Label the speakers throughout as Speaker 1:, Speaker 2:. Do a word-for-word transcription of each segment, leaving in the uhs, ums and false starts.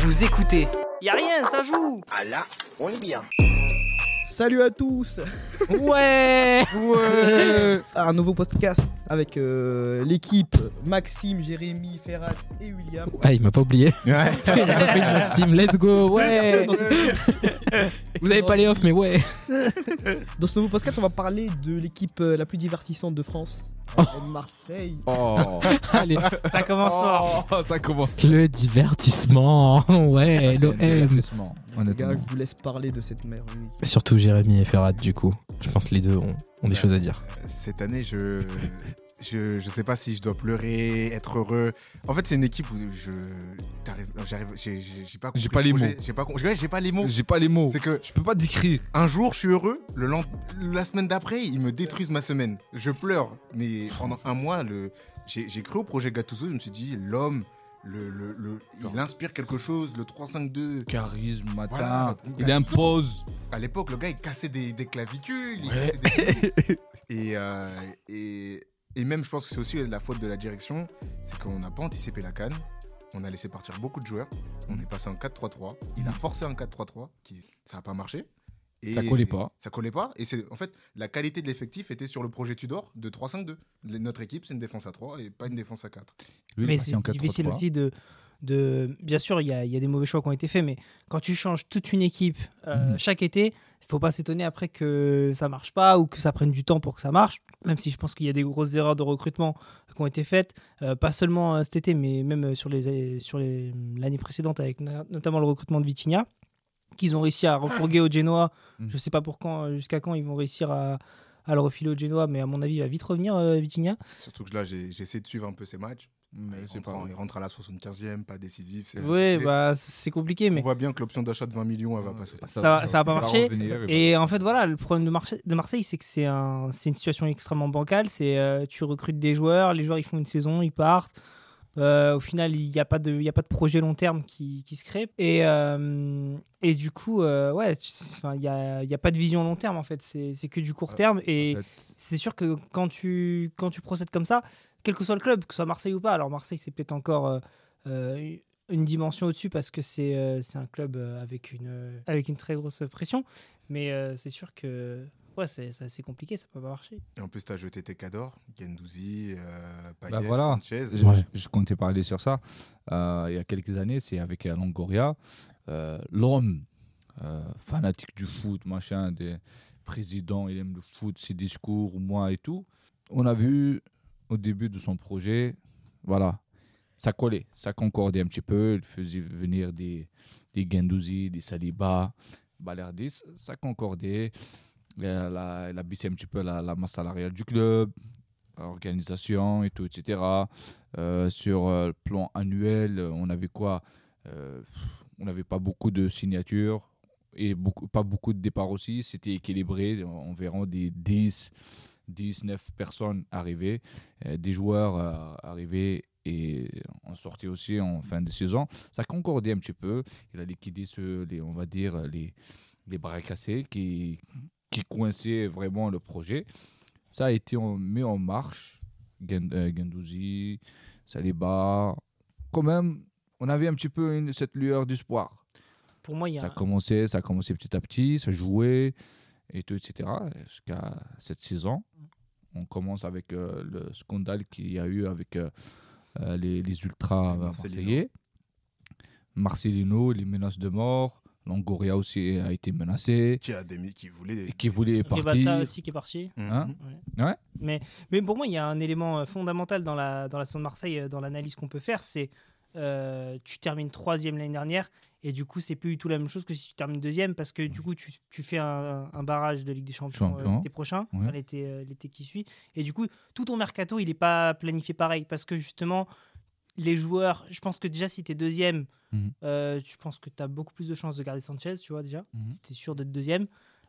Speaker 1: Vous écoutez. Y a rien, ça joue.
Speaker 2: Ah là, on est bien.
Speaker 3: Salut à tous.
Speaker 4: Ouais, ouais.
Speaker 3: Un nouveau podcast avec euh, l'équipe Maxime, Jérémy, Ferhat et William.
Speaker 4: Ah, il m'a pas oublié.
Speaker 2: Ouais.
Speaker 4: Il a fait Maxime, let's go, ouais. Vous avez pas les off, mais ouais.
Speaker 3: Dans ce nouveau podcast, on va parler de l'équipe euh, la plus divertissante de France,
Speaker 4: Oh.
Speaker 3: Marseille.
Speaker 4: Oh, allez,
Speaker 5: Ça commence fort.
Speaker 2: Oh, ça commence.
Speaker 4: le divertissement, ouais, l'O M.
Speaker 3: Les gars, je vous laisse parler de cette merveille.
Speaker 4: Surtout Jérémy et Ferhat, du coup. Je pense que les deux ont, ont des choses à dire.
Speaker 2: Cette année, je, je, je sais pas si je dois pleurer, être heureux. En fait, c'est une équipe où je, t'arrives- j'arrive, j'ai, j'ai, j'ai pas compris
Speaker 6: J'ai pas
Speaker 2: le
Speaker 6: les
Speaker 2: projet,
Speaker 6: mots.
Speaker 2: J'ai pas, com- ouais, j'ai pas les mots.
Speaker 6: J'ai pas les mots.
Speaker 2: C'est que
Speaker 6: Je peux pas décrire.
Speaker 2: un jour, je suis heureux. Le lend- la semaine d'après, ils me détruisent ma semaine. Je pleure. Mais pendant un mois, le, j'ai, j'ai cru au projet Gattuso. Je me suis dit, l'homme, le, le, le, il inspire quelque chose. Le trois cinq deux.
Speaker 6: Charisme, matin.
Speaker 2: Voilà.
Speaker 6: Il impose.
Speaker 2: À l'époque, le gars, il cassait des, des clavicules. il
Speaker 6: Ouais.
Speaker 2: cassait des- et, euh, et, et même, je pense que c'est aussi la faute de la direction. C'est qu'on n'a pas anticipé la CAN. On a laissé partir beaucoup de joueurs. On est passé en quatre trois trois. Il a forcé un quatre trois trois. Qui, ça n'a pas marché. Et
Speaker 6: Ça collait pas.
Speaker 2: Ça collait pas. Et c'est, en fait, la qualité de l'effectif était sur le projet Tudor de trois cinq deux. Le- Notre équipe, c'est une défense à trois et pas une défense à quatre.
Speaker 6: Lui, il est
Speaker 5: Mais
Speaker 6: parti
Speaker 5: c'est
Speaker 6: en quatre
Speaker 5: difficile
Speaker 6: trois trois.
Speaker 5: aussi de, de... Bien sûr, il y a, il y a des mauvais choix qui ont été faits, mais quand tu changes toute une équipe euh,
Speaker 6: Mhm.
Speaker 5: chaque été, il faut pas s'étonner après que ça marche pas ou que ça prenne du temps pour que ça marche. Même si je pense qu'il y a des grosses erreurs de recrutement qui ont été faites, euh, pas seulement euh, cet été, mais même sur, les, sur les, l'année précédente, avec na- notamment le recrutement de Vitinha, qu'ils ont réussi à refourguer au Genoa.
Speaker 6: Mhm.
Speaker 5: Je sais pas pour quand, jusqu'à quand ils vont réussir à, à le refiler au Genoa, mais à mon avis, il va vite revenir, euh, Vitinha.
Speaker 2: Surtout que là, j'ai, j'ai essayé de suivre un peu ces matchs.
Speaker 6: Mais
Speaker 2: il,
Speaker 6: c'est
Speaker 2: rentre,
Speaker 6: pas
Speaker 2: en-
Speaker 6: vrai.
Speaker 2: il rentre à la soixante-quinzième, pas décisif. C'est
Speaker 5: Ouais,
Speaker 2: c'est-
Speaker 5: bah, c'est compliqué, mais
Speaker 2: On voit bien que l'option d'achat de vingt millions, elle va passer.
Speaker 5: Ça va- ça va pas
Speaker 6: il
Speaker 5: marcher.
Speaker 6: revenir, il va-
Speaker 5: Et en fait, voilà, le problème de, Marse- de Marseille, c'est que c'est un, c'est une situation extrêmement bancale. C'est euh, tu recrutes des joueurs, les joueurs ils font une saison, ils partent. Euh, au final, il n'y a pas de, il y a pas de projet long terme qui, qui se crée. Et, euh, et du coup, euh, ouais, tu- enfin, il n'y a, il y a pas de vision long terme en fait. C'est, c'est que du court terme. Et
Speaker 6: En fait,
Speaker 5: c'est sûr que quand tu, quand tu procèdes comme ça, quel que soit le club, que ce soit Marseille ou pas, alors Marseille, c'est peut-être encore euh, euh, une dimension au-dessus parce que c'est, euh, c'est un club euh, avec une, euh, avec une très grosse pression. Mais euh, c'est sûr que ouais, c'est, c'est assez compliqué, ça peut pas marcher.
Speaker 2: Et en plus, tu as jeté tes cadors, Gendouzi, euh, Payet,
Speaker 6: Bah voilà.
Speaker 2: Sanchez.
Speaker 6: Je,
Speaker 4: Ouais.
Speaker 6: je- je comptais parler sur ça. Euh, il y a quelques années, c'est avec euh, Longoria, euh, l'homme euh, fanatique du foot, machin, des présidents, il aime le foot, ses discours, moi et tout. On a vu au début de son projet, voilà, ça collait, ça concordait un petit peu. Il faisait venir des, des Gendouzi, des Saliba, Balerdi, ça concordait. Il a, il a- il a baissé un petit peu la, la masse salariale du club, organisation et tout, et cetera. Euh, sur euh, le plan annuel, euh, on avait quoi Euh, On n'avait pas beaucoup de signatures et beaucoup, pas beaucoup de départs aussi. C'était équilibré, environ des dix, dix, neuf personnes arrivées, euh, des joueurs euh, arrivés et en sortie aussi en fin de saison. Ça concordait un petit peu. Il a liquidé ce, les, on va dire, les, les bras cassés qui, qui coinçaient vraiment le projet. Ça a été en- mis en marche. Gen- euh, Gendouzi, Saliba. Quand même, on avait un petit peu une- cette lueur d'espoir.
Speaker 5: Pour moi, il y a
Speaker 6: Ça a
Speaker 5: un-
Speaker 6: commencé, ça a commencé petit à petit, ça jouait, et tout, et cetera. Jusqu'à cette saison. On commence avec euh, le scandale qu'il y a eu avec euh, euh, les, les ultras
Speaker 2: Les
Speaker 6: marseillais.
Speaker 2: Marcelino.
Speaker 6: Marcelino, les menaces de mort. Longoria aussi a été menacé.
Speaker 2: Qui a des mi- qui voulait.
Speaker 6: Et qui voulait partir.
Speaker 5: Ribalta aussi qui est parti.
Speaker 2: Mhm.
Speaker 6: Hein
Speaker 5: Ouais.
Speaker 6: Ouais.
Speaker 5: Mais, mais pour moi, il y a un élément euh, fondamental dans la, dans la saison de Marseille, euh, dans l'analyse qu'on peut faire, c'est euh, tu termines troisième l'année dernière et du coup, c'est plus du tout la même chose que si tu termines deuxième parce que du coup, tu, tu fais un, un barrage de Ligue des Champions euh,
Speaker 6: Champion.
Speaker 5: l'été prochain,
Speaker 6: Ouais.
Speaker 5: enfin, l'été, euh, l'été qui suit. Et du coup, tout ton mercato, il n'est pas planifié pareil parce que justement, les joueurs, je pense que déjà, si tu es deuxième,
Speaker 6: Mhm.
Speaker 5: euh, je pense que tu as beaucoup plus de chances de garder Sanchez, tu vois, déjà.
Speaker 6: Mhm.
Speaker 5: Si tu es sûr d'être deuxième.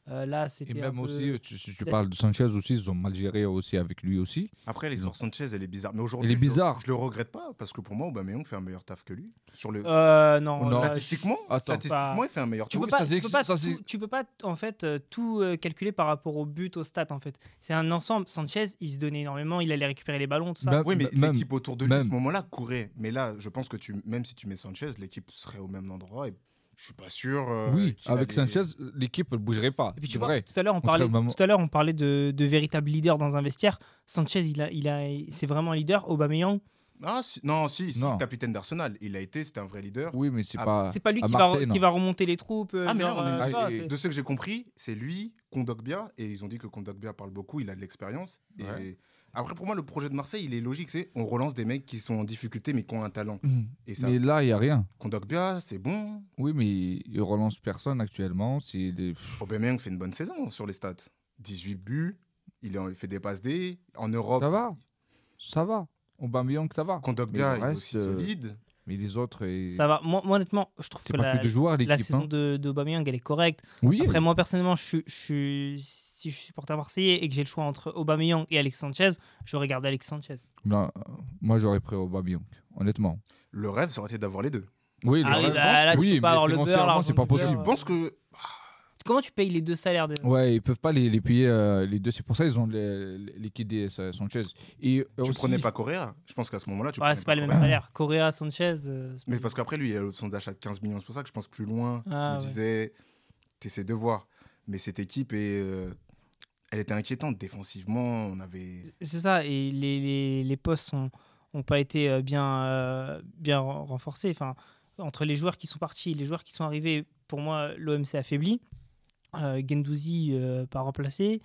Speaker 5: Euh, là, c'était.
Speaker 6: Et
Speaker 5: un
Speaker 6: même
Speaker 5: peu-
Speaker 6: aussi, tu, tu parles de Sanchez aussi, ils ont mal géré aussi avec lui aussi.
Speaker 2: Après, l'histoire Sanchez, elle est bizarre. Mais aujourd'hui,
Speaker 6: Elle est
Speaker 2: je le-
Speaker 6: bizarre.
Speaker 2: Je le regrette pas parce que pour moi, Aubameyang fait un meilleur taf que lui. Sur le...
Speaker 5: Euh, non,
Speaker 6: Non.
Speaker 5: là,
Speaker 2: Statistiquement,
Speaker 6: Attends.
Speaker 2: statistiquement, il fait un meilleur
Speaker 5: Tu
Speaker 2: taf.
Speaker 5: peux
Speaker 6: Oui,
Speaker 5: pas,
Speaker 6: ça,
Speaker 5: tu
Speaker 6: c'est-
Speaker 5: peux pas,
Speaker 6: ça,
Speaker 5: tout,
Speaker 6: c'est-
Speaker 5: tu peux pas en fait euh, tout euh, calculer par rapport au but, au stat en fait. C'est un ensemble. Sanchez, il se donnait énormément, il allait récupérer les ballons, tout ça.
Speaker 6: Même-
Speaker 2: Oui, mais
Speaker 6: même-
Speaker 2: l'équipe autour de lui, à ce
Speaker 6: même.
Speaker 2: moment-là, courait. Mais là, je pense que tu, même si tu mets Sanchez, l'équipe serait au même endroit. Et je suis pas sûr. euh,
Speaker 6: oui,
Speaker 2: qu'il
Speaker 6: avec
Speaker 2: allait-
Speaker 6: Sanchez, l'équipe ne bougerait pas.
Speaker 5: Et puis tu
Speaker 6: C'est
Speaker 5: vois,
Speaker 6: vrai.
Speaker 5: tout à l'heure on
Speaker 6: On
Speaker 5: parlait,
Speaker 6: serait au même-
Speaker 5: tout à l'heure on parlait de, de véritable leader dans un vestiaire. Sanchez, il a, il a, c'est vraiment un leader. Aubameyang,
Speaker 2: Ah, si- non, si, si,
Speaker 6: Non.
Speaker 2: capitaine d'Arsenal. Il a été, c'était un vrai leader.
Speaker 6: Oui, mais c'est
Speaker 2: Ah,
Speaker 6: pas.
Speaker 5: c'est pas lui
Speaker 6: à
Speaker 5: qui,
Speaker 6: Marseille,
Speaker 5: va,
Speaker 6: non.
Speaker 5: qui va remonter les troupes. euh,
Speaker 2: Ah, mais là,
Speaker 5: genre,
Speaker 2: on est-
Speaker 5: euh,
Speaker 6: Ah,
Speaker 5: tu vois,
Speaker 6: et-
Speaker 5: c'est-
Speaker 2: De ce que j'ai compris, c'est lui, Kondogbia, et ils ont dit que Kondogbia parle beaucoup, il a de l'expérience. Et
Speaker 6: Ouais.
Speaker 2: après, pour moi, le projet de Marseille, il est logique, c'est on relance des mecs qui sont en difficulté mais qui ont un talent.
Speaker 6: Mhm.
Speaker 2: Et ça,
Speaker 6: Mais là, il n'y a rien.
Speaker 2: Kondogbia, c'est bon.
Speaker 6: Oui, mais il relance personne actuellement. C'est des...
Speaker 2: Aubameyang fait une bonne saison sur les stats. dix-huit buts, il, est- il fait des passes D. En Europe,
Speaker 6: Ça va. Ça va. Aubameyang, ça va.
Speaker 2: Kondogbia,
Speaker 6: Mais
Speaker 2: il
Speaker 6: le
Speaker 2: est
Speaker 6: reste,
Speaker 2: aussi
Speaker 6: euh,
Speaker 2: solide.
Speaker 6: Mais les autres, et-
Speaker 5: ça va. Moi, moi, honnêtement, je trouve
Speaker 6: c'est
Speaker 5: que
Speaker 6: pas
Speaker 5: la,
Speaker 6: que de joueurs,
Speaker 5: la
Speaker 6: l'équipe.
Speaker 5: saison
Speaker 6: hein.
Speaker 5: de, de Aubameyang, elle est correcte.
Speaker 6: Oui,
Speaker 5: Après, moi, personnellement, je suis, je suis, si je suis supporter marseillais et que j'ai le choix entre Aubameyang et Alex Sanchez, je regarde Alex Sanchez.
Speaker 6: non, euh, moi, j'aurais pris Aubameyang, honnêtement.
Speaker 2: Le rêve, ça aurait été d'avoir les deux.
Speaker 6: Oui,
Speaker 5: Ah
Speaker 6: le
Speaker 5: oui,
Speaker 6: rêve,
Speaker 5: là, là, tu
Speaker 6: oui,
Speaker 5: peux pas
Speaker 6: mais
Speaker 5: avoir le beurre,
Speaker 6: financièrement,
Speaker 5: l'argent
Speaker 6: c'est pas
Speaker 5: du beurre.
Speaker 6: possible.
Speaker 2: Je pense que
Speaker 5: Comment tu payes les deux salaires de...
Speaker 6: Ouais, ils peuvent pas les, les payer les, les deux. C'est pour ça qu'ils ont les- les- liquidé ça, Sanchez. Et
Speaker 2: tu
Speaker 6: aussi-
Speaker 2: prenais pas Correa. Je pense qu'à ce moment-là, tu
Speaker 5: Ouais,
Speaker 2: prenais
Speaker 5: c'est pas le même
Speaker 2: Correa.
Speaker 5: salaire. Correa, Sanchez. euh, c'est
Speaker 2: Mais
Speaker 5: pas-
Speaker 2: parce qu'après, lui, il a l'option d'achat de quinze millions. C'est pour ça que je pense plus loin.
Speaker 5: Ah,
Speaker 2: je me
Speaker 5: ouais.
Speaker 2: disais, t'essaies de voir. Mais cette équipe, est, euh, elle était inquiétante. Défensivement, on avait.
Speaker 5: C'est ça, et les, les, les postes n'ont ont pas été euh, bien, euh, bien ren- renforcés. Enfin, entre les joueurs qui sont partis et les joueurs qui sont arrivés, pour moi, l'O M s'est affaibli. Euh, Guendouzi euh, pas remplacé.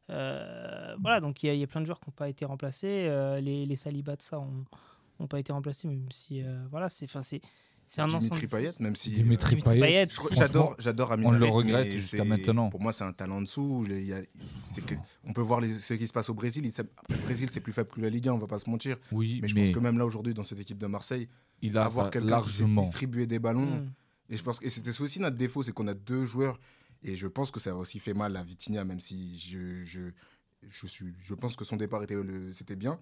Speaker 5: Euh, voilà, donc il y, a- il y a plein de joueurs qui n'ont pas été remplacés. Euh, les, les Saliba, de ça, n'ont pas été remplacés, même si, euh, voilà, c'est enfin, c'est c'est un
Speaker 2: Dimitri
Speaker 5: ensemble.
Speaker 2: Payet, même si.
Speaker 6: Dimitri
Speaker 5: Dimitri
Speaker 6: Payet,
Speaker 5: Payet,
Speaker 2: Je crois-
Speaker 5: franchement,
Speaker 2: J'adore, j'adore Amin
Speaker 6: on le
Speaker 2: Harit,
Speaker 6: regrette
Speaker 2: mais
Speaker 6: jusqu'à
Speaker 2: c'est-
Speaker 6: maintenant.
Speaker 2: Pour moi, c'est un talent en dessous. Il y a- c'est que- on peut voir les- ce qui se passe au Brésil. Il sait- après, le Brésil, c'est plus faible que la Ligue un, on va pas se mentir.
Speaker 6: Oui,
Speaker 2: Mais je
Speaker 6: mais
Speaker 2: pense que même là, aujourd'hui, dans cette équipe de Marseille,
Speaker 6: il a
Speaker 2: avoir
Speaker 6: fa-
Speaker 2: quelqu'un qui sait
Speaker 6: largement.
Speaker 2: distribuer des ballons.
Speaker 5: Mm.
Speaker 2: Et je pense que et c'était aussi notre défaut, c'est qu'on a deux joueurs. Et je pense que ça a aussi fait mal à Vitinha, même si je, je, je, suis, je pense que son départ était le- c'était bien.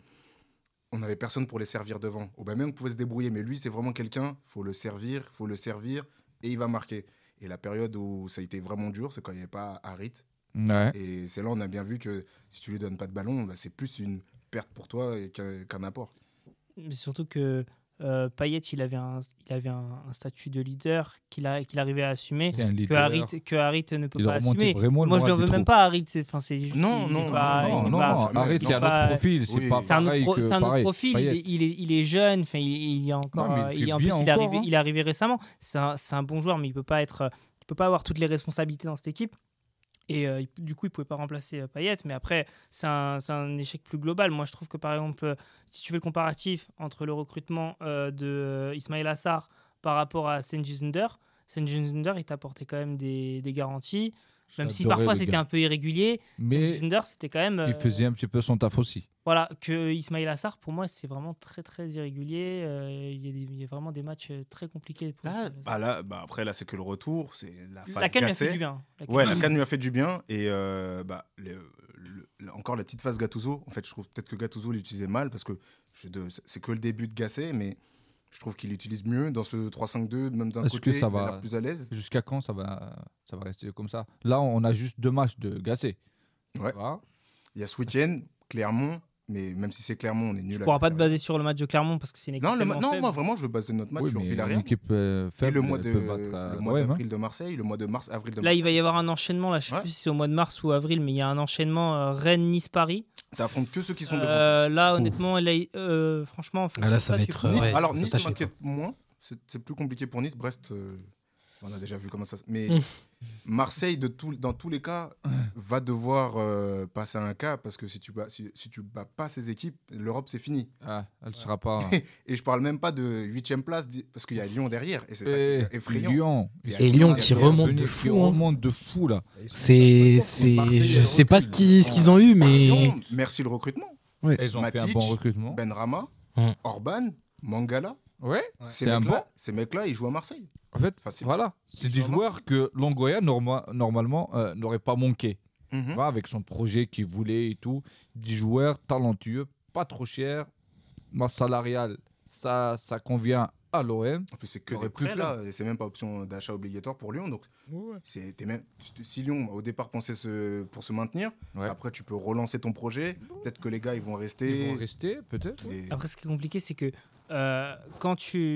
Speaker 2: On n'avait personne pour les servir devant. Aubameyang pouvait se débrouiller, mais lui, c'est vraiment quelqu'un, faut le servir, faut le servir, et il va marquer. Et la période où ça a été vraiment dur, c'est quand il n'y avait pas Harit.
Speaker 6: Ouais.
Speaker 2: Et c'est là on a bien vu que si tu lui donnes pas de ballon, bah, c'est plus une perte pour toi et qu'un qu'un apport.
Speaker 5: Mais surtout que euh, Payet, il avait un, il avait un, un statut de leader qu'il a- qu'il arrivait à assumer.
Speaker 6: C'est un
Speaker 5: Que
Speaker 6: leader.
Speaker 5: Harit, que Harit ne peut
Speaker 6: Il
Speaker 5: pas
Speaker 6: a remonté
Speaker 5: assumer.
Speaker 6: vraiment le
Speaker 5: Moi, je ne
Speaker 6: moral
Speaker 5: veux
Speaker 6: des
Speaker 5: même
Speaker 6: troupes.
Speaker 5: pas Harit. c'est- Enfin, c'est juste
Speaker 2: Non,
Speaker 5: il est
Speaker 2: non,
Speaker 5: pas-
Speaker 2: non,
Speaker 5: il est
Speaker 6: non,
Speaker 5: pas-
Speaker 6: non,
Speaker 2: jamais.
Speaker 6: arrête,
Speaker 2: Non,
Speaker 6: c'est un
Speaker 5: pas-
Speaker 6: autre profil. C'est
Speaker 2: oui.
Speaker 6: pas
Speaker 5: C'est un autre,
Speaker 6: pareil
Speaker 5: pro-
Speaker 6: que
Speaker 5: c'est un autre
Speaker 6: pareil.
Speaker 5: profil. Il
Speaker 6: Payet.
Speaker 5: est, il, est, il est jeune. Enfin, il, il est encore.
Speaker 6: Ouais, mais il
Speaker 5: euh,
Speaker 6: fait
Speaker 5: il est- en
Speaker 6: bien
Speaker 5: plus, il est
Speaker 6: encore,
Speaker 5: arrivé,
Speaker 6: hein.
Speaker 5: il est arrivé récemment. C'est un, c'est un bon joueur, mais il peut pas être. Il peut pas avoir toutes les responsabilités dans cette équipe. Et euh, il- du coup, il pouvait pas remplacer euh, Payet. Mais après, c'est un, c'est un échec plus global. Moi, je trouve que par exemple, euh, si tu fais le comparatif entre le recrutement euh, de euh, Ismail Assar par rapport à Cengiz Under, Cengiz Under, il t'apportait quand même des, des garanties. Même si
Speaker 6: J'adorais
Speaker 5: parfois
Speaker 6: le
Speaker 5: c'était
Speaker 6: gars.
Speaker 5: un peu irrégulier,
Speaker 6: Mais
Speaker 5: Cengiz Under, c'était quand même.
Speaker 6: il
Speaker 5: euh,
Speaker 6: faisait un petit peu son taf aussi.
Speaker 5: Voilà, que Ismail Assar, pour moi, c'est vraiment très très irrégulier. Euh, Il y, a des- il y a vraiment des matchs euh, très compliqués. Pour
Speaker 2: Là,
Speaker 5: Ismail Assar.
Speaker 2: bah là, bah après, là, c'est que le retour. C'est la phase
Speaker 5: la canne lui a fait
Speaker 2: Gasset.
Speaker 5: du bien. La canne-
Speaker 2: Ouais, la canne lui a fait du bien. Et euh, bah, le- le- le- encore la petite phase Gattuso. En fait, je trouve peut-être que Gattuso l'utilisait mal parce que je- de- c'est que le début de Gasset, mais je trouve qu'il l'utilise mieux dans ce trois cinq deux, même d'un
Speaker 6: Est-ce
Speaker 2: côté,
Speaker 6: que ça
Speaker 2: il a
Speaker 6: va-
Speaker 2: l'air plus à l'aise.
Speaker 6: Jusqu'à quand ça va, ça va rester comme ça? Là, on a juste deux matchs de Gasset.
Speaker 2: Ouais.
Speaker 6: Tu vois.
Speaker 2: Il y a ce week-end, Clermont, mais même si c'est Clermont, on est nul.
Speaker 5: Tu
Speaker 2: à
Speaker 5: ne pourras pas te
Speaker 2: l'extérieur.
Speaker 5: baser sur le match de Clermont parce que c'est une équipe
Speaker 2: Non, le ma-
Speaker 5: tellement
Speaker 2: non
Speaker 5: faible.
Speaker 2: moi vraiment, je veux baser notre match
Speaker 6: Oui,
Speaker 2: sur
Speaker 6: mais une
Speaker 2: Villarreal.
Speaker 6: équipe euh,
Speaker 2: Et
Speaker 6: faible
Speaker 2: le mois de
Speaker 6: peut battre euh,
Speaker 2: le mois
Speaker 6: l'O M, hein.
Speaker 2: d'avril de Marseille, le mois de mars, avril de
Speaker 5: Là, il
Speaker 2: Marseille.
Speaker 5: va y avoir un enchaînement. Là, je sais
Speaker 2: Ouais.
Speaker 5: plus si c'est au mois de mars ou avril, mais il y a un enchaînement euh, Rennes-Nice-Paris.
Speaker 2: T'affrontes que ceux qui sont devant.
Speaker 5: Euh, là, honnêtement, là, euh, franchement, faut
Speaker 7: Ah, là,
Speaker 5: que
Speaker 7: ça va
Speaker 5: tu
Speaker 7: être,
Speaker 5: prennes-
Speaker 2: Nice,
Speaker 7: ouais,
Speaker 2: alors
Speaker 7: ça
Speaker 2: Nice
Speaker 7: tâche
Speaker 2: m'inquiète moins. C'est c'est plus compliqué pour Nice. Brest, euh, on a déjà vu comment ça se. Mais
Speaker 7: Mm.
Speaker 2: Marseille, de tout, dans tous les cas, va devoir euh, passer un cap parce que si tu bats, si, si tu bats pas ces équipes, l'Europe c'est fini.
Speaker 6: Ah, elle sera pas.
Speaker 2: Et je parle même pas de huitième place di- parce qu'il y a Lyon derrière et c'est ça qui
Speaker 6: Et
Speaker 2: est effrayant.
Speaker 6: Lyon.
Speaker 2: Il y a
Speaker 7: Et Lyon qui
Speaker 2: derrière.
Speaker 7: remonte de
Speaker 6: Qui
Speaker 7: fou, hein.
Speaker 6: remonte de fou là.
Speaker 7: C'est, c'est,
Speaker 6: Marseille,
Speaker 7: je
Speaker 6: elle
Speaker 7: sais pas ce
Speaker 6: recule.
Speaker 7: qu'ils, ce qu'ils ont eu, mais
Speaker 2: Lyon, merci le recrutement.
Speaker 6: Ils ont fait un
Speaker 2: Matic,
Speaker 6: bon recrutement.
Speaker 2: Benrahma,
Speaker 7: Mm.
Speaker 2: Orban, Mangala.
Speaker 6: Ouais.
Speaker 2: Ces
Speaker 6: C'est un
Speaker 2: mecs-là,
Speaker 6: bon.
Speaker 2: ces mecs-là, ils jouent à Marseille.
Speaker 6: fait,
Speaker 2: Facile.
Speaker 6: voilà, c'est des
Speaker 2: Sûrement.
Speaker 6: joueurs que Longoria, norma- normalement, euh, n'aurait pas manqué.
Speaker 2: Mhm.
Speaker 6: Tu vois, avec son projet qu'il voulait et tout. Des joueurs talentueux, pas trop chers, masse salariale, ça, ça convient à l'O M.
Speaker 2: En plus, c'est que
Speaker 6: Aurait
Speaker 2: des
Speaker 6: pu
Speaker 2: prêts,
Speaker 6: faire.
Speaker 2: là, et c'est même pas option d'achat obligatoire pour Lyon. Donc, c'est, t'es même, si Lyon, au départ, pensait se, pour se maintenir,
Speaker 6: Ouais.
Speaker 2: après, tu peux relancer ton projet. Peut-être que les gars, ils vont rester.
Speaker 6: Ils vont rester, peut-être.
Speaker 2: Et-
Speaker 5: Après, ce qui est compliqué, c'est que euh, quand,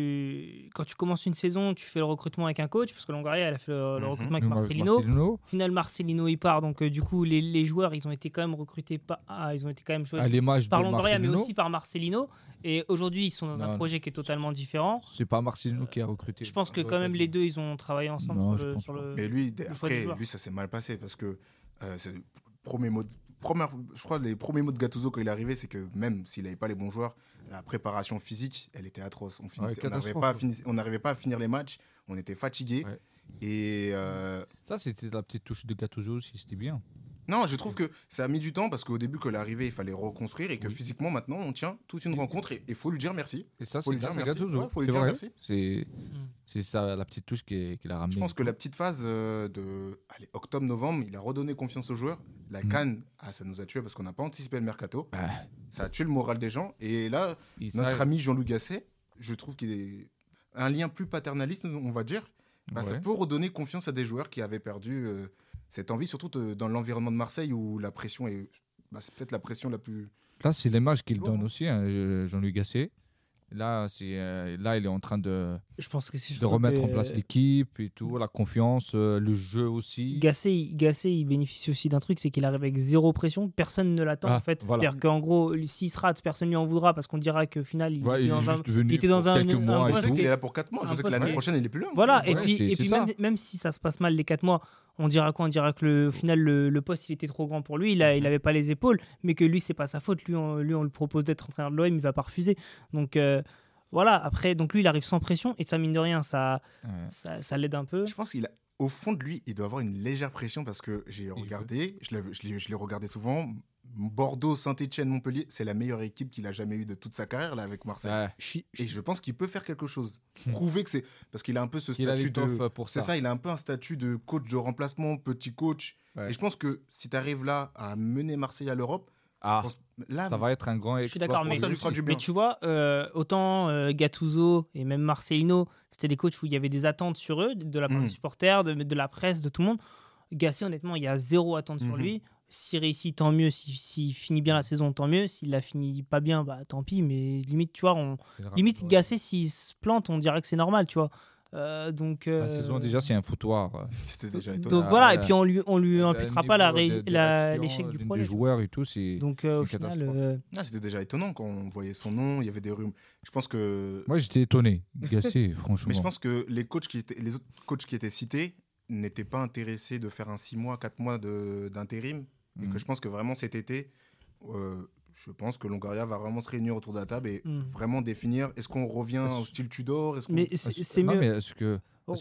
Speaker 5: tu, quand tu commences une saison, tu fais le recrutement avec un coach, parce que Longoria, elle a fait le, le
Speaker 2: Mhm.
Speaker 5: recrutement avec
Speaker 6: Mar-
Speaker 5: Marcelino.
Speaker 6: Marcelino.
Speaker 5: Au final, Marcelino, il part. Donc, euh, du coup, les, les joueurs, ils ont été quand même recrutés par. Ah, ils ont été quand même
Speaker 6: À
Speaker 5: choisis
Speaker 6: l'image de
Speaker 5: par Longoria, mais
Speaker 6: Marcelino.
Speaker 5: aussi par Marcelino. Et aujourd'hui, ils sont dans
Speaker 6: Non,
Speaker 5: un
Speaker 6: non.
Speaker 5: projet qui est totalement différent.
Speaker 6: C'est pas Marcelino qui a recruté.
Speaker 5: Je pense que quand même les deux, ils ont travaillé ensemble
Speaker 6: Non,
Speaker 5: sur
Speaker 6: je
Speaker 5: le.
Speaker 6: pense
Speaker 5: sur
Speaker 6: pas.
Speaker 5: le-
Speaker 2: Mais lui,
Speaker 5: le choix des
Speaker 2: après,
Speaker 5: joueurs.
Speaker 2: lui, ça s'est mal passé parce que euh, c'est le premier mot. de- Première, je crois les premiers mots de Gattuso quand il est arrivé, c'est que même s'il n'avait pas les bons joueurs, la préparation physique, elle était atroce. On finissait- on n'arrivait
Speaker 6: catastrophe,
Speaker 2: pas, à
Speaker 6: ouais.
Speaker 2: fini- on n'arrivait pas à finir les matchs, on était fatigués.
Speaker 6: Ouais.
Speaker 2: Et euh,
Speaker 6: Ça, c'était la petite touche de Gattuso aussi, c'était bien.
Speaker 2: non, je trouve que ça a mis du temps parce qu'au début, que l'arrivée, il fallait reconstruire et que
Speaker 6: Oui.
Speaker 2: physiquement, maintenant, on tient toute une
Speaker 6: Oui.
Speaker 2: rencontre et il faut lui dire merci.
Speaker 6: Et ça,
Speaker 2: Faut
Speaker 6: c'est
Speaker 2: lui dire
Speaker 6: grâce à
Speaker 2: merci.
Speaker 6: Gattuso.
Speaker 2: Ouais, faut lui
Speaker 6: C'est
Speaker 2: dire
Speaker 6: vrai.
Speaker 2: merci.
Speaker 6: C'est c'est ça, la petite touche qui est- qu'il a ramenée.
Speaker 2: Je pense que la petite phase euh, de allez, octobre-novembre, il a redonné confiance aux joueurs. La
Speaker 6: Mm.
Speaker 2: canne, ah, ça nous a tués parce qu'on n'a pas anticipé le mercato.
Speaker 6: Bah,
Speaker 2: Ça a tué le moral des gens. Et là,
Speaker 6: il-
Speaker 2: notre
Speaker 6: ça-
Speaker 2: ami Jean-Loup Gasset, je trouve qu'il est un lien plus paternaliste, on va dire. Bah, Ça
Speaker 6: Ouais.
Speaker 2: peut redonner confiance à des joueurs qui avaient perdu euh, cette envie, surtout euh, dans l'environnement de Marseille où la pression est. Bah, c'est peut-être la pression la plus.
Speaker 6: Là, c'est l'image qu'il
Speaker 2: Bon.
Speaker 6: donne aussi, hein, euh, Jean-Louis Gasset. Là, c'est, euh, là, il est en train de,
Speaker 5: Je pense que c'est
Speaker 6: de
Speaker 5: surtout
Speaker 6: remettre
Speaker 5: que,
Speaker 6: en place
Speaker 5: euh,
Speaker 6: l'équipe et tout, la confiance, euh, le jeu aussi.
Speaker 5: Gasset, il- Gasset, il bénéficie aussi d'un truc, c'est qu'il arrive avec zéro pression, personne ne l'attend
Speaker 6: Ah,
Speaker 5: en fait.
Speaker 6: voilà.
Speaker 5: C'est-à-dire qu'en gros, s'il se rate, personne lui en voudra parce qu'on dira qu'au final, il
Speaker 6: Ouais,
Speaker 5: était
Speaker 6: il est
Speaker 5: dans un.
Speaker 6: juste venu
Speaker 5: il était dans
Speaker 6: pour
Speaker 5: un-
Speaker 6: quelques
Speaker 5: un
Speaker 6: mois
Speaker 5: poste
Speaker 6: et
Speaker 2: Je sais
Speaker 6: tout.
Speaker 2: qu'il est là pour quatre mois.
Speaker 5: Un
Speaker 2: Je sais que
Speaker 5: poste,
Speaker 2: l'année
Speaker 5: ouais.
Speaker 2: prochaine, il n'est plus là.
Speaker 5: Voilà, et
Speaker 6: Ouais,
Speaker 5: puis,
Speaker 6: c'est-
Speaker 5: et
Speaker 6: c'est
Speaker 5: puis
Speaker 6: ça.
Speaker 5: même, même si ça se passe mal les quatre mois, on dira quoi? On dira que le, au final, le, le poste, il était trop grand pour lui, il n'avait il avait pas les épaules, mais que lui, c'est pas sa faute. Lui, on, lui, on le propose d'être entraîneur de l'O M, il va pas refuser. Donc euh, voilà, après, donc lui, il arrive sans pression, et ça, mine de rien, ça,
Speaker 6: Ouais.
Speaker 5: ça, ça l'aide un peu.
Speaker 2: Je pense qu'il a, au fond de lui, il doit avoir une légère pression parce que j'ai
Speaker 6: Il
Speaker 2: regardé, je l'ai, je l'ai- je l'ai regardé souvent. Bordeaux, Saint-Etienne, Montpellier, c'est la meilleure équipe qu'il a jamais eue de toute sa carrière là avec Marseille.
Speaker 6: Ouais.
Speaker 5: Je suis- je
Speaker 2: Et je pense qu'il peut faire quelque chose. Prouver que c'est. Parce qu'il a un peu ce
Speaker 6: Il a
Speaker 2: statut
Speaker 6: l'étoffe
Speaker 2: de.
Speaker 6: pour
Speaker 2: C'est
Speaker 6: ça.
Speaker 2: ça, il a un peu un statut de coach de remplacement, petit coach.
Speaker 6: Ouais.
Speaker 2: Et je pense que si tu arrives là à mener Marseille à l'Europe,
Speaker 6: Ah,
Speaker 2: je pense- là,
Speaker 6: ça va être un grand
Speaker 5: Je suis d'accord,
Speaker 6: exploit
Speaker 5: mais-
Speaker 6: pour
Speaker 2: ça lui
Speaker 6: lui
Speaker 2: fera
Speaker 6: aussi.
Speaker 2: du bien.
Speaker 5: Mais tu vois, euh, autant euh, Gattuso et même Marcelino, c'était des coachs où il y avait des attentes sur eux, de la part
Speaker 2: Mm.
Speaker 5: des supporters, de, de la presse, de tout le monde. Gasset, honnêtement, il y a zéro attente sur
Speaker 2: Mhm.
Speaker 5: lui. S'il réussit, tant mieux. S'il s'il finit bien la saison, tant mieux. S'il la finit pas bien, bah tant pis. Mais limite, tu vois, on... limite
Speaker 6: Ouais.
Speaker 5: Gasset, s'il se plante, on dirait que c'est normal, tu vois. Euh, donc,
Speaker 6: La
Speaker 5: euh,
Speaker 6: saison, déjà, c'est un foutoir.
Speaker 2: c'était déjà étonnant.
Speaker 5: donc
Speaker 6: Ah,
Speaker 5: voilà,
Speaker 6: ouais.
Speaker 5: et puis on lui, on lui
Speaker 6: Le
Speaker 5: imputera pas la
Speaker 6: niveau
Speaker 5: ré-
Speaker 6: de- de
Speaker 5: la-
Speaker 6: l'action,
Speaker 5: l'échec du
Speaker 6: d'une
Speaker 5: projet.
Speaker 6: des joueurs et tout, c'est.
Speaker 5: Donc euh, au
Speaker 6: c'est une
Speaker 5: final,
Speaker 6: catastrophe.
Speaker 5: euh,
Speaker 2: Ah, c'était déjà étonnant quand on voyait son nom, il y avait des rumeurs. Je pense que.
Speaker 6: Moi, j'étais étonné. Gassé, franchement.
Speaker 2: Mais je pense que les, coachs qui étaient, les autres coachs qui étaient cités n'étaient pas intéressés de faire un six mois, quatre mois de- d'intérim. Et
Speaker 6: Mhm.
Speaker 2: que je pense que vraiment cet été, euh, je pense que Longoria va vraiment se réunir autour de la table et
Speaker 5: hmm.
Speaker 2: vraiment définir est-ce qu'on revient au style Tudor est-ce qu'on-
Speaker 5: mais
Speaker 6: Ah,
Speaker 5: c'est
Speaker 6: c'est-
Speaker 5: c'est
Speaker 6: non,
Speaker 5: mieux.
Speaker 6: mais est-ce que.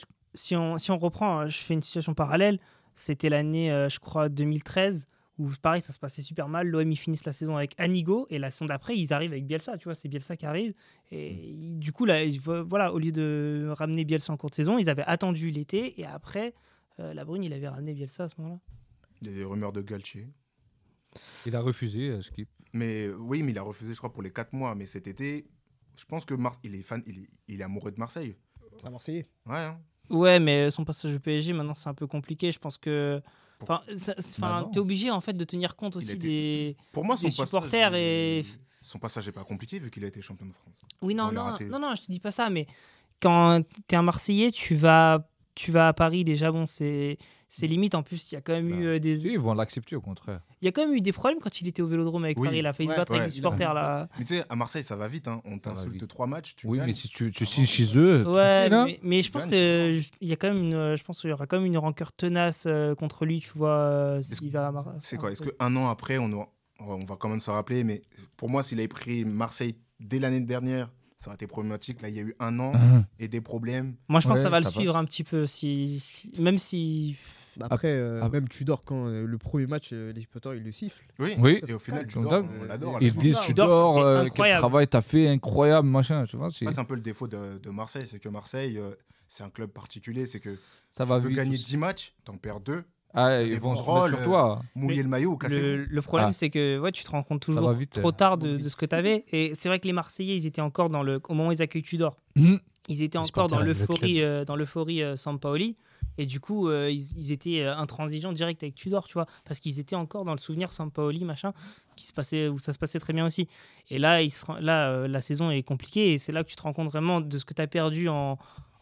Speaker 5: si on, si on reprend, hein, je fais une situation parallèle, c'était l'année, euh, je crois, deux mille treize, où pareil, ça se passait super mal. L'O M, ils finissent la saison avec Anigo, et la saison d'après, ils arrivent avec Bielsa, tu vois, c'est Bielsa qui arrive. Et il- du coup, là, il- voilà, au lieu de ramener Bielsa en cours de saison, ils avaient attendu l'été, et après, euh, la Brune, il avait ramené Bielsa à ce moment-là.
Speaker 2: Il y a des rumeurs de Galtier.
Speaker 6: Il a refusé, euh, Skip.
Speaker 2: Mais euh, oui, mais il a refusé, je crois, pour les quatre mois. Mais cet été, je pense que Mar- il est fan, il est, il est amoureux de Marseille.
Speaker 3: C'est un Marseillais.
Speaker 2: Ouais. hein.
Speaker 5: Ouais, mais son passage au P S G, maintenant, c'est un peu compliqué. Je pense que. Enfin, ça- c'est- enfin,
Speaker 6: Bah non.
Speaker 5: t'es obligé en fait de tenir compte
Speaker 2: Il
Speaker 5: aussi
Speaker 2: a été-
Speaker 5: des.
Speaker 2: Pour moi, son
Speaker 5: Des
Speaker 2: passage,
Speaker 5: supporters et-
Speaker 2: il- son passage n'est pas compliqué vu qu'il a été champion de France.
Speaker 5: Oui, non,
Speaker 2: Bon, il a
Speaker 5: non,
Speaker 2: raté.
Speaker 5: non, non, je te dis pas ça, mais quand t'es un Marseillais, tu vas, tu vas à Paris déjà, bon, c'est, c'est limite. En plus, il y a quand même
Speaker 6: Bah,
Speaker 5: eu euh, des,
Speaker 6: Si, ils vont l'accepter, au contraire.
Speaker 5: il y a quand même eu des problèmes quand il était au Vélodrome avec
Speaker 2: Oui.
Speaker 5: Paris. Il a failli se
Speaker 3: Ouais,
Speaker 5: battre
Speaker 2: ouais,
Speaker 5: avec des
Speaker 2: il a
Speaker 5: supporters
Speaker 3: failli se
Speaker 5: là.
Speaker 2: Mais tu sais, à Marseille, ça va vite. Hein. On
Speaker 6: va
Speaker 2: t'insulte
Speaker 6: vite.
Speaker 2: trois matchs, tu
Speaker 6: Oui,
Speaker 2: gagnes.
Speaker 6: mais si tu, tu signes chez eux.
Speaker 5: Ouais,
Speaker 6: tranquille, hein.
Speaker 5: mais, mais je
Speaker 2: Tu
Speaker 5: pense
Speaker 2: gagnes,
Speaker 5: que il y a quand même une, je pense qu'il y aura quand même une rancœur tenace euh, contre lui, tu vois, euh,
Speaker 2: Est-ce
Speaker 5: s'il va à Mar-
Speaker 2: C'est quoi Est-ce qu'un an après, on, aura- on va quand même se rappeler, mais pour moi, s'il avait pris Marseille dès l'année dernière, ça aurait été problématique. Là, il y a eu un an et des problèmes.
Speaker 5: Moi, je pense
Speaker 6: Ouais,
Speaker 5: que ça va le
Speaker 6: ça
Speaker 5: suivre un petit peu, si, si- même si.
Speaker 3: Bah après, euh,
Speaker 6: ah.
Speaker 3: même Tudor, quand euh, le premier match, euh, les supporters, ils le sifflent.
Speaker 2: Oui.
Speaker 6: Oui.
Speaker 2: Et au final, tu
Speaker 6: Donc
Speaker 2: dors,
Speaker 6: ça,
Speaker 2: on l'adore. à
Speaker 3: et
Speaker 2: la
Speaker 6: Et
Speaker 2: fin.
Speaker 6: dis,
Speaker 5: Tudor,
Speaker 6: tu
Speaker 5: c'était
Speaker 6: dors, euh, quel
Speaker 5: incroyable.
Speaker 6: travail t'as fait, incroyable, machin, tu vois. c'est-
Speaker 2: Ouais, c'est un peu le défaut de, de Marseille, c'est que Marseille, euh, c'est un club particulier, c'est que
Speaker 6: Ça va
Speaker 2: tu peux
Speaker 6: vite.
Speaker 2: gagner
Speaker 6: aussi.
Speaker 2: dix matchs, t'en perds deux,
Speaker 6: Ah,
Speaker 2: des
Speaker 6: ils vont
Speaker 2: bons
Speaker 6: se mettre
Speaker 2: rôles,
Speaker 6: sur toi.
Speaker 2: mouiller
Speaker 5: Mais
Speaker 2: le maillot ou casser.
Speaker 5: Le, le problème,
Speaker 6: Ah.
Speaker 5: c'est que ouais, tu te rends compte
Speaker 6: Ça
Speaker 5: toujours
Speaker 6: va vite,
Speaker 5: trop
Speaker 6: euh,
Speaker 5: tard de,
Speaker 6: oublie.
Speaker 5: de ce que tu avais. Et c'est vrai que les Marseillais, ils étaient encore dans le. Au moment où ils accueillent Tudor,
Speaker 6: Mhm.
Speaker 5: ils étaient
Speaker 7: Les
Speaker 5: encore dans
Speaker 7: supporters aiment le
Speaker 5: l'euphorie, euh, dans l'euphorie euh, Sampaoli. Et du coup, euh, ils, ils étaient euh, intransigeants direct avec Tudor, tu vois, parce qu'ils étaient encore dans le souvenir Sampaoli, machin, qui se passait, où ça se passait très bien aussi. Et là, il se rend- là euh, la saison est compliquée et c'est là que tu te rends compte vraiment de ce que tu as perdu en,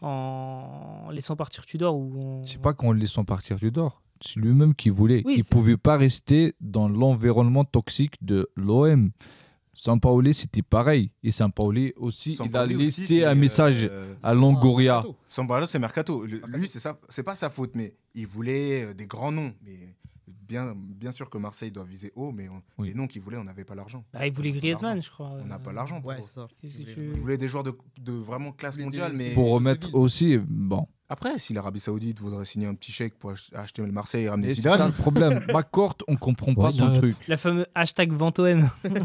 Speaker 5: en laissant partir Tudor. Ou en-
Speaker 6: C'est pas qu'on le laissant partir du dehors. C'est lui-même qui voulait.
Speaker 5: Oui,
Speaker 6: il
Speaker 5: c'est-
Speaker 6: pouvait pas rester dans l'environnement toxique de l'O M. Sampaoli, c'était pareil. Et Sampaoli aussi, il a
Speaker 2: Sampaoli aussi,
Speaker 6: laissé
Speaker 2: c'est,
Speaker 6: un message
Speaker 2: euh,
Speaker 6: à Longoria.
Speaker 2: Sampaoli, c'est Mercato. Le- lui, c'est ça, c'est pas sa faute, mais il voulait euh, des grands noms. Mais bien, bien sûr que Marseille doit viser haut, mais on-
Speaker 6: Oui.
Speaker 2: les noms qu'il voulait, on n'avait pas l'argent.
Speaker 5: Bah, il voulait
Speaker 2: On n'a pas
Speaker 5: Griezmann,
Speaker 2: l'argent.
Speaker 5: je crois.
Speaker 2: On n'a pas l'argent. pour
Speaker 3: Ouais,
Speaker 2: eux.
Speaker 3: c'est ça.
Speaker 5: Qu'est-ce que
Speaker 3: Ils
Speaker 5: tu-
Speaker 3: voulaient-
Speaker 2: Il voulait des joueurs de, de vraiment classe
Speaker 3: Il voulait
Speaker 2: mondiale,
Speaker 3: des-
Speaker 2: mais
Speaker 6: Pour
Speaker 3: Et
Speaker 6: remettre
Speaker 3: Seville.
Speaker 6: aussi, bon.
Speaker 2: après, si l'Arabie Saoudite voudrait signer un petit chèque pour ach- acheter le Marseille et ramener
Speaker 6: Et c'est ça le
Speaker 2: Zidane,
Speaker 6: problème. McCourt, on comprend pas
Speaker 7: Why
Speaker 6: son
Speaker 7: not?
Speaker 6: truc.
Speaker 5: La fameuse hashtag Ventoem.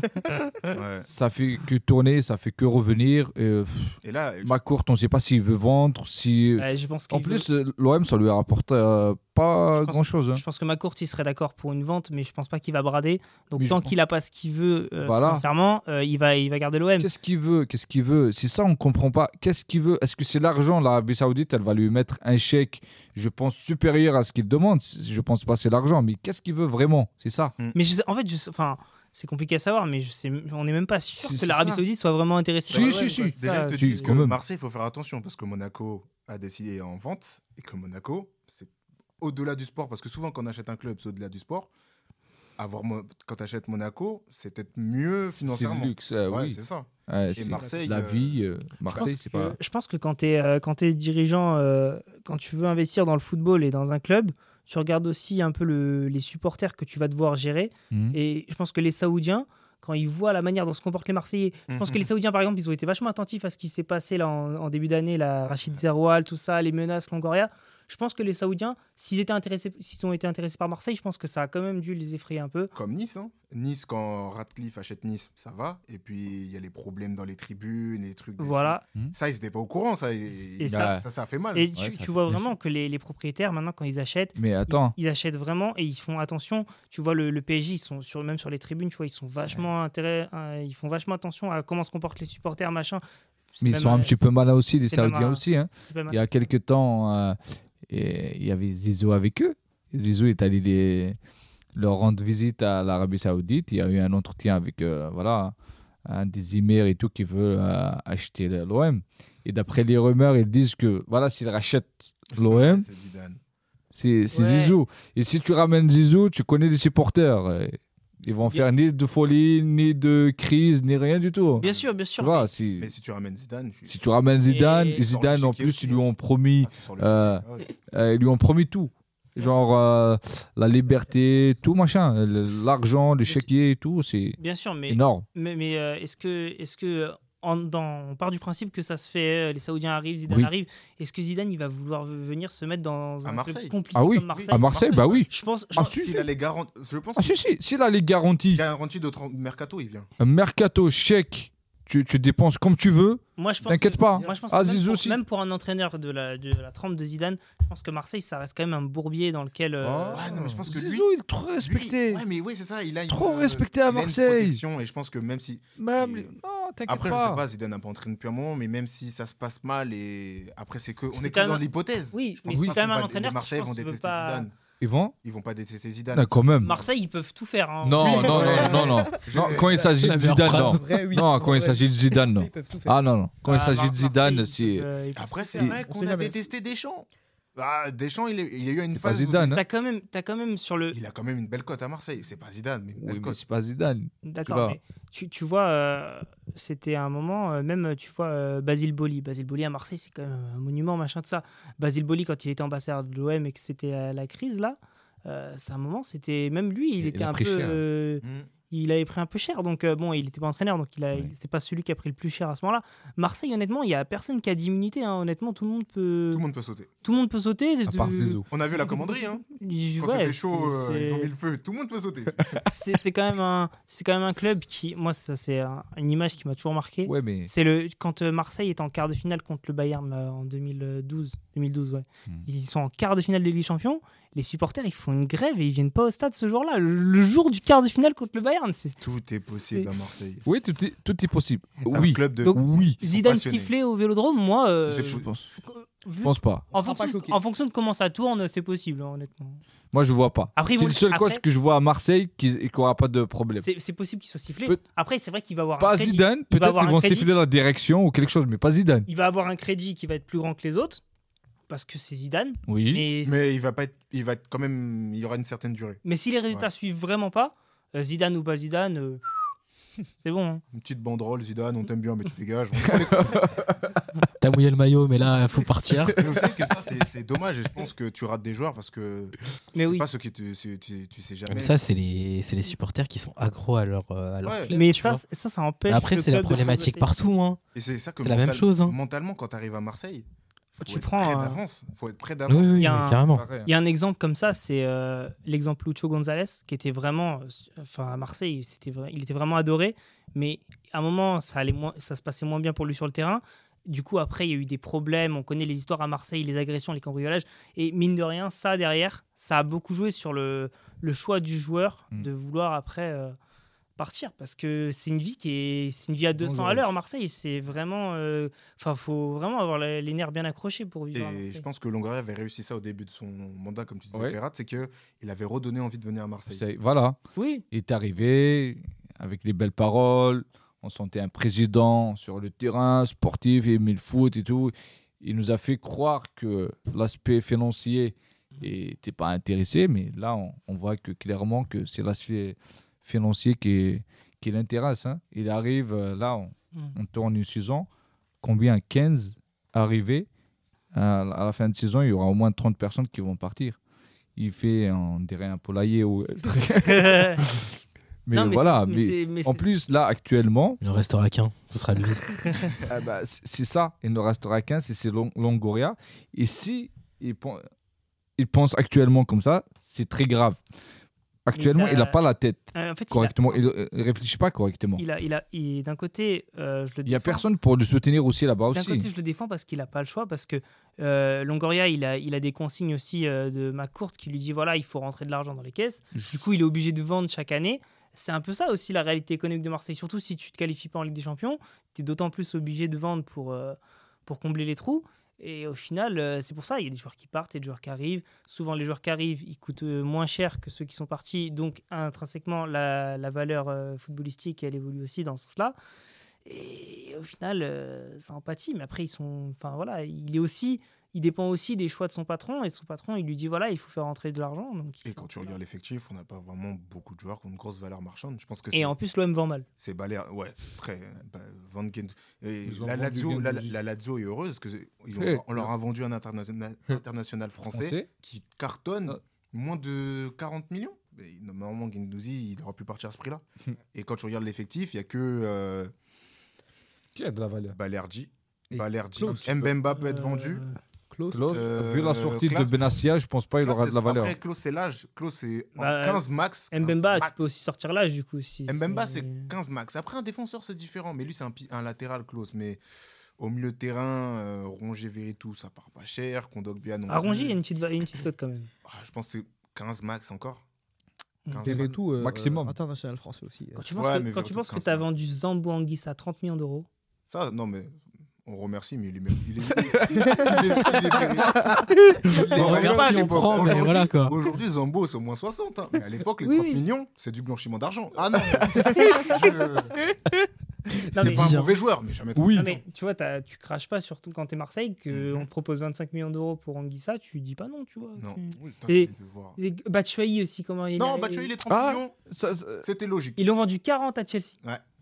Speaker 2: ouais.
Speaker 6: Ça fait que tourner, ça fait que revenir. Et, euh, pff,
Speaker 2: Et là, je-
Speaker 6: McCourt, on sait pas s'il veut vendre. Si...
Speaker 5: Ouais, je pense
Speaker 6: En
Speaker 5: qu'il
Speaker 6: plus,
Speaker 5: veut-
Speaker 6: euh, l'O M, ça lui a rapporté euh, pas
Speaker 5: Je pense-
Speaker 6: grand-chose. hein.
Speaker 5: je pense que McCourt il serait d'accord pour une vente, mais je pense pas qu'il va brader. Donc
Speaker 6: Mais je
Speaker 5: tant
Speaker 6: pense-
Speaker 5: qu'il a pas ce qu'il veut euh,
Speaker 6: Voilà.
Speaker 5: financièrement, euh, il va il va garder l'O M.
Speaker 6: Qu'est-ce qu'il veut Qu'est-ce qu'il veut C'est ça, on comprend pas. Qu'est-ce qu'il veut Est-ce que c'est l'argent L'Arabie Saoudite, elle va lui mettre un chèque, je pense, supérieur à ce qu'il demande. Je pense pas que c'est l'argent, mais qu'est-ce qu'il veut vraiment C'est ça.
Speaker 5: Mais je sais- en fait, je sais- enfin, c'est compliqué à savoir, mais je sais, on n'est même pas sûr
Speaker 6: Si,
Speaker 5: que
Speaker 6: c'est
Speaker 5: l'Arabie
Speaker 6: ça.
Speaker 5: Saoudite soit vraiment intéressée.
Speaker 6: Si,
Speaker 5: par
Speaker 6: si,
Speaker 5: l'O M,
Speaker 6: si.
Speaker 5: quoi.
Speaker 2: déjà,
Speaker 5: Ça,
Speaker 2: ils te
Speaker 6: si,
Speaker 2: disent
Speaker 6: quand
Speaker 2: que
Speaker 6: même.
Speaker 2: Marseille, il faut faire attention parce que Monaco a décidé en vente et que Monaco, c'est au-delà du sport. Parce que souvent, quand on achète un club, c'est au-delà du sport. Avoir, mo- quand tu achètes Monaco, c'est peut-être mieux
Speaker 6: C'est
Speaker 2: financièrement.
Speaker 6: le luxe, euh,
Speaker 2: Ouais,
Speaker 6: oui.
Speaker 2: c'est ça.
Speaker 6: Ouais,
Speaker 2: Et
Speaker 6: c'est
Speaker 2: Marseille,
Speaker 6: la
Speaker 2: euh,
Speaker 6: vie, euh,
Speaker 5: Je
Speaker 6: Marseille,
Speaker 5: pense
Speaker 6: c'est
Speaker 5: que-
Speaker 6: pas.
Speaker 5: Je pense que quand tu es, quand es dirigeant, euh, quand tu veux investir dans le football et dans un club, tu regardes aussi un peu le- les supporters que tu vas devoir gérer.
Speaker 6: Mhm.
Speaker 5: Et je pense que les Saoudiens, quand ils voient la manière dont se comportent les Marseillais, je pense que les Saoudiens, par exemple, ils ont été vachement attentifs à ce qui s'est passé là en, en début d'année, la Rachid Zeroual, tout ça, les menaces, Longoria. Je pense que les Saoudiens, s'ils étaient intéressés, s'ils ont été intéressés par Marseille, je pense que ça a quand même dû les effrayer un peu.
Speaker 2: Comme Nice. hein. Nice, quand Radcliffe achète Nice, ça va. Et puis, il y a les problèmes dans les tribunes, les trucs. des-
Speaker 5: Voilà.
Speaker 2: Ça, ils n'étaient pas au courant. Ça, et,
Speaker 5: Et
Speaker 2: ça,
Speaker 5: ça-
Speaker 2: ça, ça a fait mal.
Speaker 5: Et
Speaker 6: Ouais,
Speaker 5: tu,
Speaker 6: ça
Speaker 5: tu
Speaker 6: fait
Speaker 5: vois
Speaker 6: bien
Speaker 5: vraiment que les, les propriétaires, maintenant, quand ils achètent,
Speaker 6: Mais attends,
Speaker 5: ils, ils achètent vraiment et ils font attention. Tu vois, le, le P S G, ils sont sur, même sur les tribunes, tu vois, ils sont vachement intérêt, euh, ils font vachement attention à comment se comportent les supporters, machin. C'est
Speaker 6: mais ils
Speaker 5: même,
Speaker 6: sont un
Speaker 5: euh,
Speaker 6: petit peu mal aussi, les
Speaker 5: c'est même
Speaker 6: Saoudiens
Speaker 5: un-
Speaker 6: aussi. Hein.
Speaker 5: c'est pas mal.
Speaker 6: Il y a quelques temps, euh, et il y avait Zizou avec eux. Zizou est allé les... leur rendre visite à l'Arabie Saoudite. Il y a eu un entretien avec euh, voilà, un des émirs et tout qui veut euh, acheter l'O M. Et d'après les rumeurs, ils disent que voilà, s'ils rachètent l'O M,
Speaker 2: C'est Zidane.
Speaker 6: c'est c'est
Speaker 5: Ouais.
Speaker 6: Zizou. Et si tu ramènes Zizou, tu connais les supporters. euh, Ils vont
Speaker 5: Bien-
Speaker 6: faire ni de folie, ni de crise, ni rien du tout.
Speaker 5: Bien sûr, bien
Speaker 6: Tu
Speaker 5: sûr.
Speaker 6: vois,
Speaker 5: mais-
Speaker 6: si,
Speaker 2: Mais si tu ramènes Zidane, tu,
Speaker 6: si tu ramènes Zidane,
Speaker 5: Et-
Speaker 6: et Zidane en
Speaker 2: Sors le
Speaker 6: plus,
Speaker 2: chéquier
Speaker 6: ils lui
Speaker 2: aussi.
Speaker 6: ont promis,
Speaker 2: Ah, tu sors le
Speaker 6: euh,
Speaker 2: chéquier. Ah ouais.
Speaker 6: euh, ils lui ont promis tout. Genre euh, la liberté, tout machin, le- l'argent, le chéquier et tout, c'est
Speaker 5: Bien sûr, mais,
Speaker 6: énorme.
Speaker 5: mais, mais, euh, est-ce que, est-ce que en- dans, on part du principe que ça se fait, euh, les Saoudiens arrivent, Zidane
Speaker 6: Oui.
Speaker 5: arrive. Est-ce que Zidane il va vouloir v- venir se mettre dans
Speaker 2: À
Speaker 5: un
Speaker 2: Marseille.
Speaker 5: club compliqué
Speaker 6: Ah oui,
Speaker 5: comme Marseille
Speaker 6: à Marseille, bah oui.
Speaker 5: Je pense. je
Speaker 6: Ah
Speaker 5: pense-
Speaker 6: si,
Speaker 2: S'il
Speaker 6: si.
Speaker 2: a les garanties, je pense
Speaker 6: Ah si, si, s'il a les garanties,
Speaker 2: garantie de tran- mercato, il vient.
Speaker 6: un mercato, chèque, tu, tu dépenses comme tu veux,
Speaker 5: moi, je pense
Speaker 6: t'inquiète
Speaker 5: que-
Speaker 6: pas.
Speaker 5: Moi, je pense
Speaker 6: Ah,
Speaker 5: que même,
Speaker 6: Zizou
Speaker 5: pour,
Speaker 6: aussi.
Speaker 5: même pour un entraîneur de la, de la trempe de Zidane, je pense que Marseille, ça reste quand même un bourbier dans lequel. euh,
Speaker 6: Oh.
Speaker 2: Ouais, non, mais je pense que lui-
Speaker 6: Zizou, il est trop respecté.
Speaker 2: Lui- ouais, mais oui, c'est ça. Il a une,
Speaker 6: Trop
Speaker 2: euh,
Speaker 6: respecté à
Speaker 2: il a une
Speaker 6: Marseille.
Speaker 2: protection, et je pense que même si.
Speaker 6: Même,
Speaker 2: Et-
Speaker 6: les- non, t'inquiète
Speaker 2: Après, je
Speaker 6: pas.
Speaker 2: sais pas, Zidane n'a pas entraîné depuis un moment, mais même si ça se passe mal, et après, c'est que. On
Speaker 5: C'est
Speaker 2: est
Speaker 5: quand
Speaker 2: que dans
Speaker 5: même-
Speaker 2: l'hypothèse.
Speaker 5: Oui,
Speaker 2: Je
Speaker 5: mais
Speaker 2: pense
Speaker 5: c'est
Speaker 2: pas
Speaker 5: quand même
Speaker 2: qu'on
Speaker 5: un
Speaker 2: va-
Speaker 5: entraîneur
Speaker 2: Les
Speaker 5: qui,
Speaker 2: Marseillais
Speaker 5: je
Speaker 2: vont
Speaker 5: pense, veut
Speaker 2: détester
Speaker 5: pas-
Speaker 2: Zidane.
Speaker 6: Ils vont
Speaker 2: Ils vont pas détester Zidane.
Speaker 6: Ah, quand même.
Speaker 5: Marseille, ils peuvent tout faire. hein.
Speaker 6: Non,
Speaker 2: Oui.
Speaker 6: non, non, non, non.
Speaker 2: Je-
Speaker 6: Non, quand il s'agit de
Speaker 7: La meilleure
Speaker 6: Zidane, non.
Speaker 7: phrase.
Speaker 3: Vrai, oui.
Speaker 6: Non, quand il
Speaker 3: Ouais.
Speaker 6: s'agit de Zidane, non.
Speaker 3: Ils peuvent tout faire.
Speaker 6: Ah non, non. Quand il
Speaker 5: Ah,
Speaker 6: s'agit
Speaker 5: Mar-
Speaker 6: de Zidane,
Speaker 5: Marseille, ils
Speaker 6: c'est.
Speaker 5: peuvent, euh, ils peuvent
Speaker 2: Après,
Speaker 5: tout
Speaker 2: c'est
Speaker 5: faire.
Speaker 2: vrai
Speaker 3: On
Speaker 2: qu'on
Speaker 3: sait
Speaker 2: a
Speaker 3: jamais.
Speaker 2: détesté Deschamps. Ah, Deschamps, il, est- il y a eu une
Speaker 6: C'est pas
Speaker 2: phase. où-
Speaker 6: Zidane. hein.
Speaker 5: T'as quand même, t'as quand même sur le.
Speaker 2: Il a quand même une belle cote à Marseille. C'est pas Zidane, mais une belle
Speaker 6: Oui, mais
Speaker 2: cote.
Speaker 6: c'est pas Zidane.
Speaker 5: D'accord,
Speaker 6: vois.
Speaker 5: mais tu, tu vois, euh, c'était un moment, euh, même, tu vois, euh, Basile Boli. Basile Boli à Marseille, c'est quand même un monument, machin de ça. Basile Boli, quand il était ambassadeur de l'O M et que c'était euh, la crise, là, euh, c'est un moment, c'était. Même lui, il
Speaker 6: Il
Speaker 5: était
Speaker 6: a
Speaker 5: un
Speaker 6: pris
Speaker 5: peu.
Speaker 6: cher.
Speaker 5: euh,
Speaker 2: Hmm.
Speaker 5: il avait pris un peu cher. Donc, euh, bon, il n'était pas entraîneur, donc il a,
Speaker 6: Ouais.
Speaker 5: il- c'est pas celui qui a pris le plus cher à ce moment-là. Marseille, honnêtement, il n'y a personne qui a d'immunité. Hein. Honnêtement, tout le monde peut,
Speaker 2: Tout le monde peut sauter.
Speaker 5: tout le monde peut sauter.
Speaker 6: À part Zizou.
Speaker 2: On a vu la commanderie, hein.
Speaker 5: Il-
Speaker 2: Quand
Speaker 5: ouais,
Speaker 2: c'était chaud,
Speaker 5: c'est-
Speaker 2: euh, ils ont
Speaker 5: c'est-
Speaker 2: mis le feu. Tout le monde peut sauter.
Speaker 5: c'est c'est quand même un c'est quand même un club qui, moi, ça c'est un- une image qui m'a toujours marqué.
Speaker 6: Ouais, mais
Speaker 5: C'est le quand euh, Marseille est en quart de finale contre le Bayern là, en deux mille douze deux mille douze ouais.
Speaker 6: Hmm.
Speaker 5: Ils sont en quart de finale de Ligue des Champions. Les supporters ils font une grève et ils viennent pas au stade ce jour-là. Le, le jour du quart de finale contre le Bayern, c'est
Speaker 2: Tout est possible
Speaker 5: C'est-
Speaker 2: à Marseille.
Speaker 6: oui, tout est, tout est possible.
Speaker 2: C'est un
Speaker 6: Oui,
Speaker 2: club de.
Speaker 5: Donc,
Speaker 6: oui.
Speaker 2: Ils sont
Speaker 5: Zidane
Speaker 2: passionnés.
Speaker 5: sifflé au Vélodrome. Moi, euh,
Speaker 2: C'est
Speaker 6: Je
Speaker 2: fou.
Speaker 6: pense,
Speaker 5: vu-
Speaker 6: je pense pas.
Speaker 5: en,
Speaker 3: sera pas
Speaker 5: fonction,
Speaker 3: choqué.
Speaker 5: en fonction de comment ça tourne, c'est possible hein, honnêtement.
Speaker 6: Moi, je vois pas.
Speaker 5: Après, ils
Speaker 6: c'est
Speaker 5: vont
Speaker 6: le
Speaker 5: le-
Speaker 6: seul coach
Speaker 5: après-
Speaker 6: que je vois à Marseille qui qui aura pas de problème.
Speaker 5: C'est c'est possible qu'il soit sifflé.
Speaker 6: Peut-
Speaker 5: Après, c'est vrai qu'il va avoir un
Speaker 6: Pas
Speaker 5: crédit.
Speaker 6: Zidane,
Speaker 5: Il va
Speaker 6: peut-être
Speaker 5: avoir
Speaker 6: qu'ils
Speaker 5: un
Speaker 6: vont
Speaker 5: crédit.
Speaker 6: siffler la direction ou quelque chose, mais pas Zidane.
Speaker 5: Il va avoir un crédit qui va être plus grand que les autres parce que c'est Zidane.
Speaker 6: Oui.
Speaker 5: Mais
Speaker 2: Mais il va pas être. Il va être quand même. Il y aura une certaine durée.
Speaker 5: Mais si les résultats
Speaker 2: Ouais.
Speaker 5: suivent vraiment pas, euh, Zidane ou pas Zidane, euh, c'est bon. hein.
Speaker 2: Une petite banderole, Zidane, on t'aime bien, mais tu dégages. On prend les coups.
Speaker 7: T'as mouillé le maillot, mais là, faut partir.
Speaker 2: Mais aussi que ça, c'est- c'est dommage. Et je pense que tu rates des joueurs parce que.
Speaker 5: Mais
Speaker 2: c'est
Speaker 5: oui.
Speaker 2: pas ce que tu, tu, tu, tu sais jamais.
Speaker 7: Mais ça, c'est les, c'est les supporters qui sont accros à leur, euh, à leur
Speaker 2: Ouais.
Speaker 7: club.
Speaker 5: Mais
Speaker 7: tu
Speaker 5: ça,
Speaker 7: vois.
Speaker 5: c- ça, ça empêche.
Speaker 7: Après,
Speaker 5: le
Speaker 7: c'est la
Speaker 5: club de
Speaker 7: problématique
Speaker 5: progresser.
Speaker 7: partout. Hein.
Speaker 2: Et c'est ça que
Speaker 7: C'est la même chose, hein.
Speaker 2: mentalement, quand tu arrives à Marseille, faut
Speaker 5: Tu
Speaker 2: être
Speaker 5: prends
Speaker 2: près
Speaker 5: un-
Speaker 2: d'avance. Faut être près
Speaker 7: Oui,
Speaker 2: d'avance.
Speaker 7: oui,
Speaker 5: Il
Speaker 7: oui,
Speaker 5: y a
Speaker 7: mais
Speaker 5: un-
Speaker 7: carrément.
Speaker 6: Pareil, hein.
Speaker 5: Il y a un exemple comme ça, c'est euh, l'exemple Lucho González, qui était vraiment, euh, enfin à Marseille, c'était vrai, il était vraiment adoré, mais à un moment, ça allait moins, ça se passait moins bien pour lui sur le terrain. Du coup, après, il y a eu des problèmes. On connaît les histoires à Marseille, les agressions, les cambriolages. Et mine de rien, ça derrière, ça a beaucoup joué sur le, le choix du joueur
Speaker 6: Mm.
Speaker 5: de vouloir après euh, partir, parce que c'est une vie qui est, c'est une vie à deux cents à
Speaker 6: Dangereux.
Speaker 5: l'heure. Marseille, c'est vraiment, euh, enfin, faut vraiment avoir les, les nerfs bien accrochés pour vivre à
Speaker 2: Et
Speaker 5: Marseille.
Speaker 2: je pense que Longoria avait réussi ça au début de son mandat, comme tu disais,
Speaker 6: Ouais.
Speaker 2: Ferrat, c'est qu'il avait redonné envie de venir à Marseille.
Speaker 6: C'est- Voilà.
Speaker 5: Oui.
Speaker 6: Il est arrivé avec les belles paroles. On sentait un président sur le terrain, sportif, il aimait le foot et tout. Il nous a fait croire que l'aspect financier n'était pas intéressé, mais là, on, on voit que clairement que c'est l'aspect financier qui, qui l'intéresse. Hein. Il arrive, euh, là, on,
Speaker 5: Mm.
Speaker 6: on tourne une saison. Combien quinze arrivés. À, à la fin de saison, il y aura au moins trente personnes qui vont partir. Il fait, on dirait, un poulailler. Ou... mais
Speaker 5: Non, mais
Speaker 6: voilà.
Speaker 5: c'est- mais
Speaker 6: mais
Speaker 5: c'est- mais
Speaker 6: en
Speaker 5: c'est-
Speaker 6: plus, là, actuellement,
Speaker 7: Il ne restera qu'un. Ce sera lui.
Speaker 6: ah bah, c'est c'est ça. Il ne restera qu'un, c'est c'est Long- Longoria. Et si il, pen- il pense actuellement comme ça, c'est très grave. Actuellement,
Speaker 5: Il a-
Speaker 6: il n'a pas la tête
Speaker 5: Euh, en fait, il a-
Speaker 6: correctement. Il ne réfléchit pas correctement.
Speaker 5: Il a, il a, il- d'un côté, euh, je le
Speaker 6: Il n'y a
Speaker 5: défends.
Speaker 6: personne pour le soutenir aussi là-bas
Speaker 5: D'un
Speaker 6: aussi.
Speaker 5: côté, je le défends parce qu'il n'a pas le choix, parce que euh, Longoria, il a, il a des consignes aussi euh, de McCourt qui lui dit voilà, il faut rentrer de l'argent dans les caisses. Du coup, il est obligé de vendre chaque année. C'est un peu ça aussi la réalité économique de Marseille. Surtout si tu te qualifies pas en Ligue des Champions, tu es d'autant plus obligé de vendre pour, euh, pour combler les trous. Et au final, euh, c'est pour ça, il y a des joueurs qui partent et des joueurs qui arrivent. Souvent, les joueurs qui arrivent, ils coûtent euh, moins cher que ceux qui sont partis. Donc, intrinsèquement, la, la valeur euh, footballistique, elle évolue aussi dans ce sens-là. Et au final, euh, ça empathie. Mais après, ils sont, enfin voilà, il est aussi, il dépend aussi des choix de son patron. Et son patron, il lui dit voilà, il faut faire rentrer de l'argent. Donc, il
Speaker 2: Et
Speaker 5: faut-
Speaker 2: quand tu regardes l'effectif, on n'a pas vraiment beaucoup de joueurs qui ont une grosse valeur marchande. Je pense que
Speaker 5: Et
Speaker 2: c'est-
Speaker 5: en plus, l'O M vend mal.
Speaker 2: c'est Baler, ouais, très. Bah, Van Gendouzi. Et
Speaker 6: Ils ont
Speaker 2: la
Speaker 6: vendu
Speaker 2: Lazio, la,
Speaker 6: Gendouzi.
Speaker 2: la Lazio est heureuse parce que ils ont-
Speaker 6: Ouais.
Speaker 2: on leur a vendu un international, international français
Speaker 6: Français.
Speaker 2: qui cartonne
Speaker 6: Ah.
Speaker 2: moins de quarante millions. Mais normalement, Gendouzi, il aurait pu partir à ce prix-là. Et quand tu regardes l'effectif, il n'y a que euh,
Speaker 6: Qui a de la valeur
Speaker 2: Balerdi.
Speaker 3: Et
Speaker 2: Balerdi.
Speaker 3: Klaus.
Speaker 2: Mbemba peut être
Speaker 5: Euh,
Speaker 2: vendu.
Speaker 3: Klaus.
Speaker 6: Klaus,
Speaker 2: Euh,
Speaker 6: vu la sortie
Speaker 2: Klaus-
Speaker 6: de Benassia, je pense pas qu'il
Speaker 2: Klaus,
Speaker 6: aura de la
Speaker 2: c'est-
Speaker 6: valeur.
Speaker 2: Après, Klaus, c'est l'âge. Klaus, c'est en
Speaker 5: Bah,
Speaker 2: quinze max. quinze
Speaker 5: Mbemba, tu
Speaker 2: max.
Speaker 5: peux aussi sortir l'âge du coup. Si,
Speaker 2: Mbemba,
Speaker 5: si-
Speaker 2: c'est quinze max. Après, un défenseur, c'est différent. Mais lui, c'est un, pi- un latéral close. Mais au milieu de terrain, euh, Rongier, Veretout, ça part pas cher. Kondogbia, non
Speaker 5: À Rongier, il y a
Speaker 2: plus.
Speaker 5: une petite, va- une petite cote quand même.
Speaker 2: Ah, je pense que c'est quinze max encore. quinze
Speaker 3: Et
Speaker 2: max.
Speaker 3: tout, euh,
Speaker 6: Maximum.
Speaker 3: international français aussi.
Speaker 5: Quand tu penses
Speaker 2: Ouais,
Speaker 5: que,
Speaker 2: mais
Speaker 5: quand tu
Speaker 2: Veretout,
Speaker 5: penses que
Speaker 2: quinze
Speaker 5: tu as
Speaker 2: max.
Speaker 5: vendu Zambo Anguissa à trente millions d'euros,
Speaker 2: Ça, non, mais on remercie, mais il est. Il est, il est, il est- il est- il est-
Speaker 7: On
Speaker 2: valait
Speaker 7: remercie,
Speaker 2: pas à
Speaker 7: on
Speaker 2: l'époque.
Speaker 7: prend, mais
Speaker 2: Aujourd'hui-
Speaker 7: voilà, quoi.
Speaker 2: Aujourd'hui, Zambo, c'est au moins soixante. hein. Mais à l'époque, les
Speaker 5: Oui,
Speaker 2: trente
Speaker 5: oui.
Speaker 2: millions, c'est du blanchiment d'argent. Ah non, je-
Speaker 5: Non,
Speaker 2: c'est
Speaker 5: mais-
Speaker 2: pas un
Speaker 7: Tiens.
Speaker 2: mauvais joueur, mais jamais trop.
Speaker 6: Oui.
Speaker 5: Non, mais tu vois, t'as- tu craches pas surtout quand t'es Marseille, qu'on
Speaker 2: Mhm.
Speaker 5: te propose vingt-cinq millions d'euros pour Anguissa, tu dis pas non, tu vois.
Speaker 2: Non.
Speaker 5: Tu-
Speaker 2: Oui, t'as
Speaker 5: Et-
Speaker 2: essayé de voir.
Speaker 5: Et Batshuayi aussi, comment il
Speaker 2: Non,
Speaker 5: a-
Speaker 2: Batshuayi, les trente
Speaker 6: Ah.
Speaker 2: millions,
Speaker 6: Ça, ça-
Speaker 2: c'était logique.
Speaker 5: Ils l'ont vendu quarante à Chelsea.
Speaker 2: Ouais.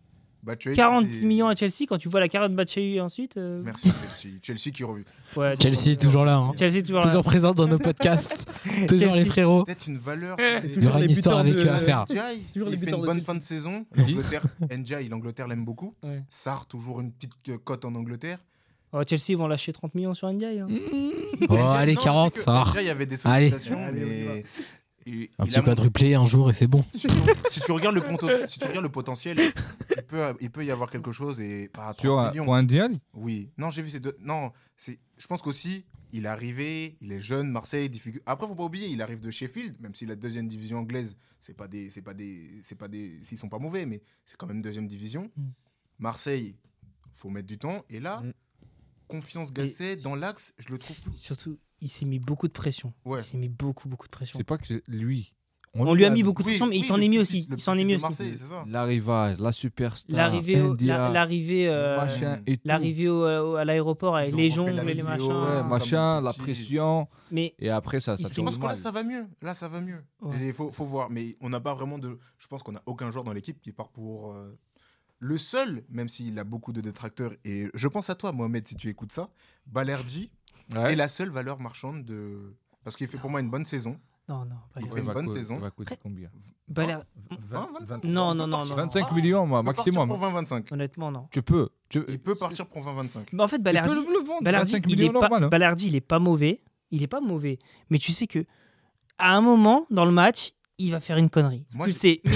Speaker 2: Batshuayi,
Speaker 5: quarante
Speaker 2: c'était-
Speaker 5: millions à Chelsea, quand tu vois la carrière de Batshuayi ensuite. euh,
Speaker 2: Merci Chelsea. Chelsea qui revient.
Speaker 5: ouais,
Speaker 7: Chelsea est toujours là. Hein.
Speaker 5: Chelsea toujours là.
Speaker 7: Toujours présent dans nos podcasts. Toujours les
Speaker 5: Chelsea.
Speaker 7: frérots.
Speaker 2: Peut-être une valeur.
Speaker 7: Il y aura une histoire avec eux à faire.
Speaker 2: Ndiaye,
Speaker 3: Toujours les
Speaker 2: il fait
Speaker 3: buteurs
Speaker 2: une
Speaker 3: de
Speaker 2: bonne
Speaker 3: Chelsea.
Speaker 2: fin de saison. L'Angleterre, Ndiaye, l'Angleterre l'aime beaucoup.
Speaker 5: Ouais.
Speaker 2: Sarr, toujours une petite euh, cote en Angleterre.
Speaker 5: Oh, Chelsea ils vont lâcher trente millions sur Ndiaye. Hein.
Speaker 7: Oh,
Speaker 2: Ndiaye,
Speaker 7: allez,
Speaker 2: non,
Speaker 7: quarante,
Speaker 2: c'est que
Speaker 7: ça.
Speaker 2: Ndiaye, il y avait des
Speaker 7: Allez.
Speaker 2: sollicitations,
Speaker 3: Allez, on y
Speaker 2: mais. Et
Speaker 7: Un
Speaker 2: il
Speaker 7: petit
Speaker 2: a montré-
Speaker 7: quadruplé un jour et c'est bon.
Speaker 2: Si tu, si tu regardes le ponto- si tu regardes le potentiel, il peut, il peut y avoir quelque chose et pas à
Speaker 6: Sur
Speaker 2: trente
Speaker 6: un,
Speaker 2: millions.
Speaker 6: pour un Dial
Speaker 2: Oui, non, j'ai vu ces deux. Non, c'est. Je pense qu'aussi, il est arrivé, il est jeune, Marseille. difficult- Après, faut pas oublier, il arrive de Sheffield, même si la deuxième division anglaise, c'est pas des, c'est pas des, c'est pas des, s'ils sont pas mauvais, mais c'est quand même deuxième division.
Speaker 5: Mm.
Speaker 2: Marseille, faut mettre du temps. Et là,
Speaker 3: Mm.
Speaker 2: confiance Gasset dans l'axe, je le trouve.
Speaker 5: Surtout, il s'est mis beaucoup de pression.
Speaker 2: Ouais.
Speaker 5: Il s'est mis beaucoup, beaucoup de pression.
Speaker 6: C'est pas que lui.
Speaker 5: On lui a mis beaucoup de
Speaker 2: Oui,
Speaker 5: pression, mais il
Speaker 2: oui,
Speaker 5: s'en
Speaker 2: le
Speaker 5: est mis
Speaker 2: petit-fils-
Speaker 5: aussi.
Speaker 2: le
Speaker 5: Il s'en est
Speaker 2: petit-fils
Speaker 5: mis
Speaker 2: de
Speaker 5: aussi.
Speaker 2: Marseille, c'est ça.
Speaker 6: L'arrivage, la superstar.
Speaker 5: L'arrivée au,
Speaker 6: India,
Speaker 5: la- l'arrivée, euh,
Speaker 6: machin et tout.
Speaker 5: l'arrivée au- au- à l'aéroport avec
Speaker 2: Ils ont
Speaker 5: les
Speaker 2: refait
Speaker 5: jongles
Speaker 2: la
Speaker 5: et les
Speaker 2: vidéo,
Speaker 5: machins.
Speaker 6: Ouais,
Speaker 2: comme
Speaker 6: machin,
Speaker 2: le
Speaker 6: la
Speaker 2: petit-
Speaker 6: pression.
Speaker 5: Mais
Speaker 6: Et après, ça,
Speaker 5: Il
Speaker 6: ça
Speaker 5: s'est-
Speaker 2: Je
Speaker 6: tourne
Speaker 2: pense que là,
Speaker 6: mal.
Speaker 2: ça va mieux. Là, ça va mieux.
Speaker 5: Ouais.
Speaker 2: Il faut, faut voir. Mais on n'a pas vraiment de. Je pense qu'on n'a aucun joueur dans l'équipe qui part pour. euh, Le seul, même s'il a beaucoup de détracteurs, et je pense à toi, Mohamed, si tu écoutes ça, Balerdi
Speaker 6: Ouais.
Speaker 2: est la seule valeur marchande de. Parce qu'il fait pour moi une bonne saison.
Speaker 5: non, non, pas
Speaker 2: Il
Speaker 5: du
Speaker 2: fait
Speaker 5: tout.
Speaker 2: une bonne
Speaker 6: co-
Speaker 2: saison.
Speaker 6: Ça va coûter combien
Speaker 5: Baler-
Speaker 2: vingt, vingt-cinq.
Speaker 5: Non, non, non, non.
Speaker 6: vingt-cinq
Speaker 2: Ah,
Speaker 6: millions, moi,
Speaker 2: Il peut partir
Speaker 6: maximum.
Speaker 2: pour vingt vingt-cinq.
Speaker 5: Honnêtement, non.
Speaker 6: Tu peux. Tu...
Speaker 2: Il peut partir pour vingt vingt-cinq.
Speaker 5: Mais en fait,
Speaker 6: Tu
Speaker 5: Balerdi,
Speaker 6: peux le vendre.
Speaker 5: Balerdi,
Speaker 6: vingt-cinq
Speaker 5: il est
Speaker 6: millions
Speaker 5: pas,
Speaker 6: normal. hein.
Speaker 5: Balerdi, il est pas mauvais. Il est pas mauvais. Mais tu sais que à un moment dans le match, il va faire une connerie.
Speaker 2: Moi,
Speaker 5: tu
Speaker 2: j'ai-
Speaker 5: sais.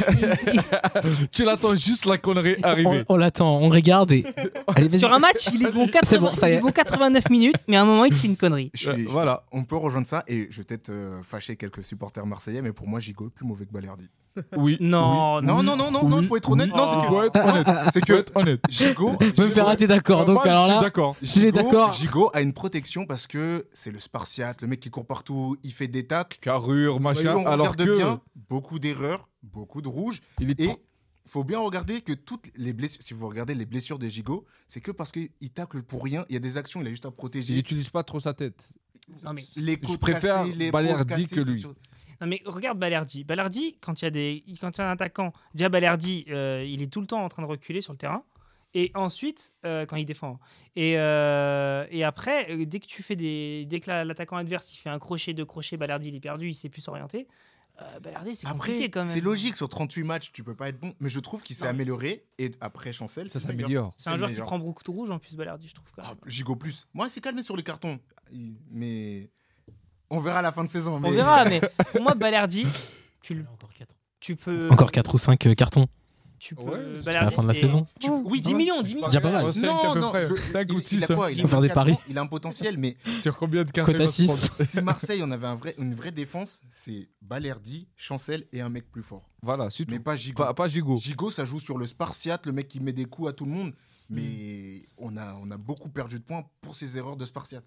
Speaker 5: il-
Speaker 6: Tu l'attends juste la connerie arriver.
Speaker 7: On, on l'attend, on regarde et. Allez, vas-y.
Speaker 5: Sur un match, il est bon, quatre-vingts,
Speaker 7: bon, ça y
Speaker 5: il
Speaker 7: est.
Speaker 5: est bon quatre-vingt-neuf minutes, mais à un moment, il te fait une connerie.
Speaker 2: Je suis-
Speaker 6: Euh, voilà.
Speaker 2: On peut rejoindre ça et je vais peut-être euh, fâcher quelques supporters marseillais, mais pour moi, Gigot est plus mauvais que Balerdi.
Speaker 6: Oui.
Speaker 5: Non,
Speaker 2: Non, non, non, non, non, faut être honnête.
Speaker 5: oui.
Speaker 2: Non, c'est
Speaker 5: Oh.
Speaker 2: que.
Speaker 6: Faut être honnête.
Speaker 2: C'est
Speaker 6: Faut
Speaker 2: que
Speaker 6: être honnête.
Speaker 2: Gigot.
Speaker 7: Même
Speaker 2: Gigot-
Speaker 7: Ferrat est d'accord. Donc
Speaker 6: Moi, je
Speaker 7: alors
Speaker 6: suis
Speaker 7: là.
Speaker 6: d'accord.
Speaker 7: S'il est
Speaker 2: Gigot-
Speaker 7: d'accord.
Speaker 2: Gigot a une protection parce que c'est le Spartiate, le mec qui court partout, il fait des tacles.
Speaker 6: Carrure,
Speaker 2: Si
Speaker 6: machin.
Speaker 2: on
Speaker 6: Alors
Speaker 2: regarde
Speaker 6: que.
Speaker 2: bien, beaucoup d'erreurs, beaucoup de rouges.
Speaker 6: Il est
Speaker 2: Et
Speaker 6: trop-
Speaker 2: il faut bien regarder que toutes les blessures, si vous regardez les blessures de Gigot, c'est que parce qu'il tacle pour rien. Il y a des actions, il a juste à
Speaker 6: Il
Speaker 2: protéger.
Speaker 6: n'utilise pas trop sa tête.
Speaker 5: Non, mais-
Speaker 2: Les
Speaker 6: Je
Speaker 2: côtes
Speaker 6: préfère
Speaker 2: cassées, les
Speaker 6: Balerdi
Speaker 2: épaules cassées,
Speaker 6: que
Speaker 2: c'est
Speaker 6: lui.
Speaker 2: sur-
Speaker 5: Non, mais regarde Balerdi. Balerdi, quand il y a des, quand il y a un attaquant, déjà Balerdi, euh, il est tout le temps en train de reculer sur le terrain. Et ensuite, euh, quand il défend. Et, euh, et après, euh, dès que tu fais des, dès que la- l'attaquant adverse il fait un crochet, deux crochets, Balerdi il est perdu, il sait plus s'orienter. Euh, Balerdi, c'est compliqué
Speaker 2: Après,
Speaker 5: quand même.
Speaker 2: c'est logique, sur trente-huit matchs, tu peux pas être bon. Mais je trouve qu'il s'est
Speaker 5: Non, mais-
Speaker 2: amélioré. Et après Chancel,
Speaker 6: Ça
Speaker 2: c'est le meilleur.
Speaker 6: s'améliore.
Speaker 5: C'est un
Speaker 2: c'est le
Speaker 5: joueur qui
Speaker 2: meilleur.
Speaker 5: prend beaucoup de rouge en plus, Balerdi, je trouve. Quand même.
Speaker 2: Ah, Gigot plus. Moi, il s'est calmé sur les cartons. Il- Mais on verra à la fin de saison.
Speaker 5: On
Speaker 2: mais-
Speaker 5: verra, mais pour moi, Balerdi, tu, le-
Speaker 7: Encore quatre.
Speaker 5: tu peux.
Speaker 7: Encore quatre ou cinq cartons
Speaker 5: Tu peux.
Speaker 6: Ouais,
Speaker 7: à la
Speaker 5: Balerdi,
Speaker 7: fin de la
Speaker 5: c'est-
Speaker 7: saison.
Speaker 2: Tu- oui,
Speaker 5: dix millions, dix millions.
Speaker 7: C'est déjà pas mal.
Speaker 6: Ouais, cinq à
Speaker 2: Non,
Speaker 6: peu
Speaker 2: non,
Speaker 6: près.
Speaker 2: je-
Speaker 6: cinq ou
Speaker 2: il, il
Speaker 6: six.
Speaker 2: a quoi Il a
Speaker 7: Faut faire des
Speaker 2: vingt-quatre
Speaker 7: paris.
Speaker 2: ans, il a un potentiel, mais
Speaker 6: Sur combien de cartes
Speaker 7: Cote à six.
Speaker 2: si Marseille, on avait un vrai, une vraie défense, c'est Balerdi, Chancel et un mec plus fort.
Speaker 6: Voilà, c'est tout.
Speaker 2: Mais pas Gigot.
Speaker 6: Pas, pas Gigot.
Speaker 2: Gigot, ça joue sur le Spartiate, le mec qui met des coups à tout le monde.
Speaker 5: Mm.
Speaker 2: Mais on, a, on a beaucoup perdu de points pour ces erreurs de Spartiate.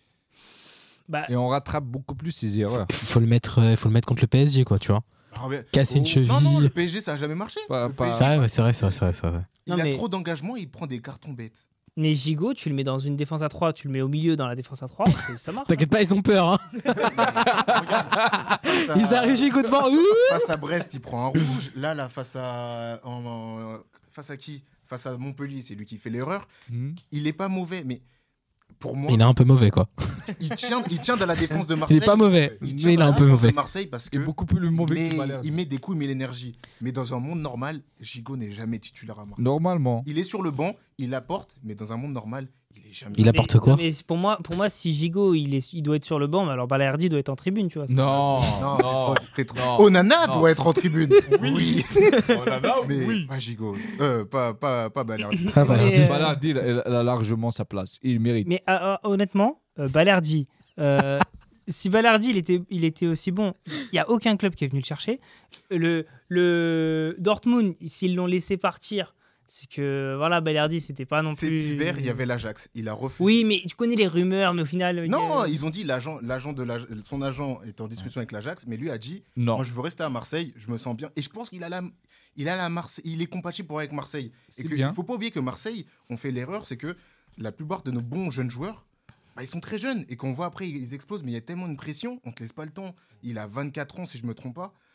Speaker 5: Bah,
Speaker 6: Et on rattrape beaucoup plus ses erreurs.
Speaker 7: Faut le mettre, euh, faut le mettre contre le P S G, quoi, tu vois.
Speaker 2: Ah, mais-
Speaker 7: Casser une
Speaker 2: oh,
Speaker 7: cheville.
Speaker 2: Non, non, le P S G, ça a jamais marché.
Speaker 6: Pas-
Speaker 2: Le
Speaker 6: pas-
Speaker 2: P S G,
Speaker 7: Ah ouais, c'est vrai, c'est vrai, c'est vrai, c'est vrai.
Speaker 2: il
Speaker 5: Non,
Speaker 2: a
Speaker 5: mais-
Speaker 2: trop d'engagement, il prend des cartons bêtes.
Speaker 5: mais Gigot, tu le mets dans une défense à trois, tu le mets au milieu dans la défense à trois, et ça marche.
Speaker 7: T'inquiète pas, ils ont peur. Hein.
Speaker 2: Face à-
Speaker 7: Ils arrivent Gigot devant. Ouh.
Speaker 2: Face à Brest, il prend un rouge. Là, là, face à, en- en- face à qui Face à Montpellier, c'est lui qui fait l'erreur.
Speaker 6: Hmm.
Speaker 2: Il est pas mauvais, mais pour moi,
Speaker 7: Il est un peu mauvais, quoi.
Speaker 2: il tient, il tient dans la défense de
Speaker 7: Il
Speaker 2: Marseille.
Speaker 7: est pas mauvais,
Speaker 2: Il tient
Speaker 7: mais il est
Speaker 2: dans
Speaker 7: un
Speaker 2: la
Speaker 7: peu
Speaker 2: défense de
Speaker 7: mauvais.
Speaker 2: Marseille parce que
Speaker 6: Il est beaucoup plus mauvais
Speaker 2: mais
Speaker 6: que Balerdi.
Speaker 2: il met des coups, il met l'énergie. Mais dans un monde normal, Gigot n'est jamais titulaire à Marseille.
Speaker 6: Normalement.
Speaker 2: Il est sur le banc, il apporte, mais dans un monde normal, il est jamais.
Speaker 7: Il
Speaker 5: Mais-
Speaker 7: apporte quoi
Speaker 5: mais pour moi, pour moi, si Gigot il, est, il doit être sur le banc, mais alors Balerdi doit être en tribune, tu vois. c'est
Speaker 6: Non.
Speaker 2: Non, c'est trop- c'est trop.
Speaker 6: Non.
Speaker 2: Onana
Speaker 6: Non.
Speaker 2: doit être en tribune. Oui.
Speaker 6: Oh là là,
Speaker 2: Mais
Speaker 6: oui.
Speaker 2: pas Gigot. Euh, pas, pas, pas Balerdi.
Speaker 7: Ah bah,
Speaker 5: Mais,
Speaker 7: dis-
Speaker 5: euh,
Speaker 6: Balerdi, il a- il a largement sa place. Il mérite.
Speaker 5: Mais euh, euh, honnêtement, euh, Balerdi, euh, si Balerdi il était, il était aussi bon, il n'y a aucun club qui est venu le chercher. Le, le Dortmund, s'ils l'ont laissé partir, c'est que voilà, Balerdi, c'était pas non
Speaker 2: Cet
Speaker 5: plus.
Speaker 2: hiver, il y avait l'Ajax. Il a refusé.
Speaker 5: Oui, mais tu connais les rumeurs, mais au final. il y
Speaker 2: Non,
Speaker 5: a-
Speaker 2: ils ont dit l'agent, l'agent de l'Aj- son agent est en discussion avec l'Ajax, mais lui a dit
Speaker 6: Non.
Speaker 2: moi je veux rester à Marseille, je me sens bien et je pense qu'il a la, il a la Marseille, il est compatible pour avec Marseille.
Speaker 6: C'est
Speaker 2: Et que,
Speaker 6: bien.
Speaker 2: il faut pas oublier que Marseille, on fait l'erreur, c'est que la plupart de nos bons jeunes joueurs, bah, ils sont très jeunes et qu'on voit après ils explosent, mais il y a tellement de pression, on te laisse pas le temps. Il a vingt-quatre ans si je me trompe pas.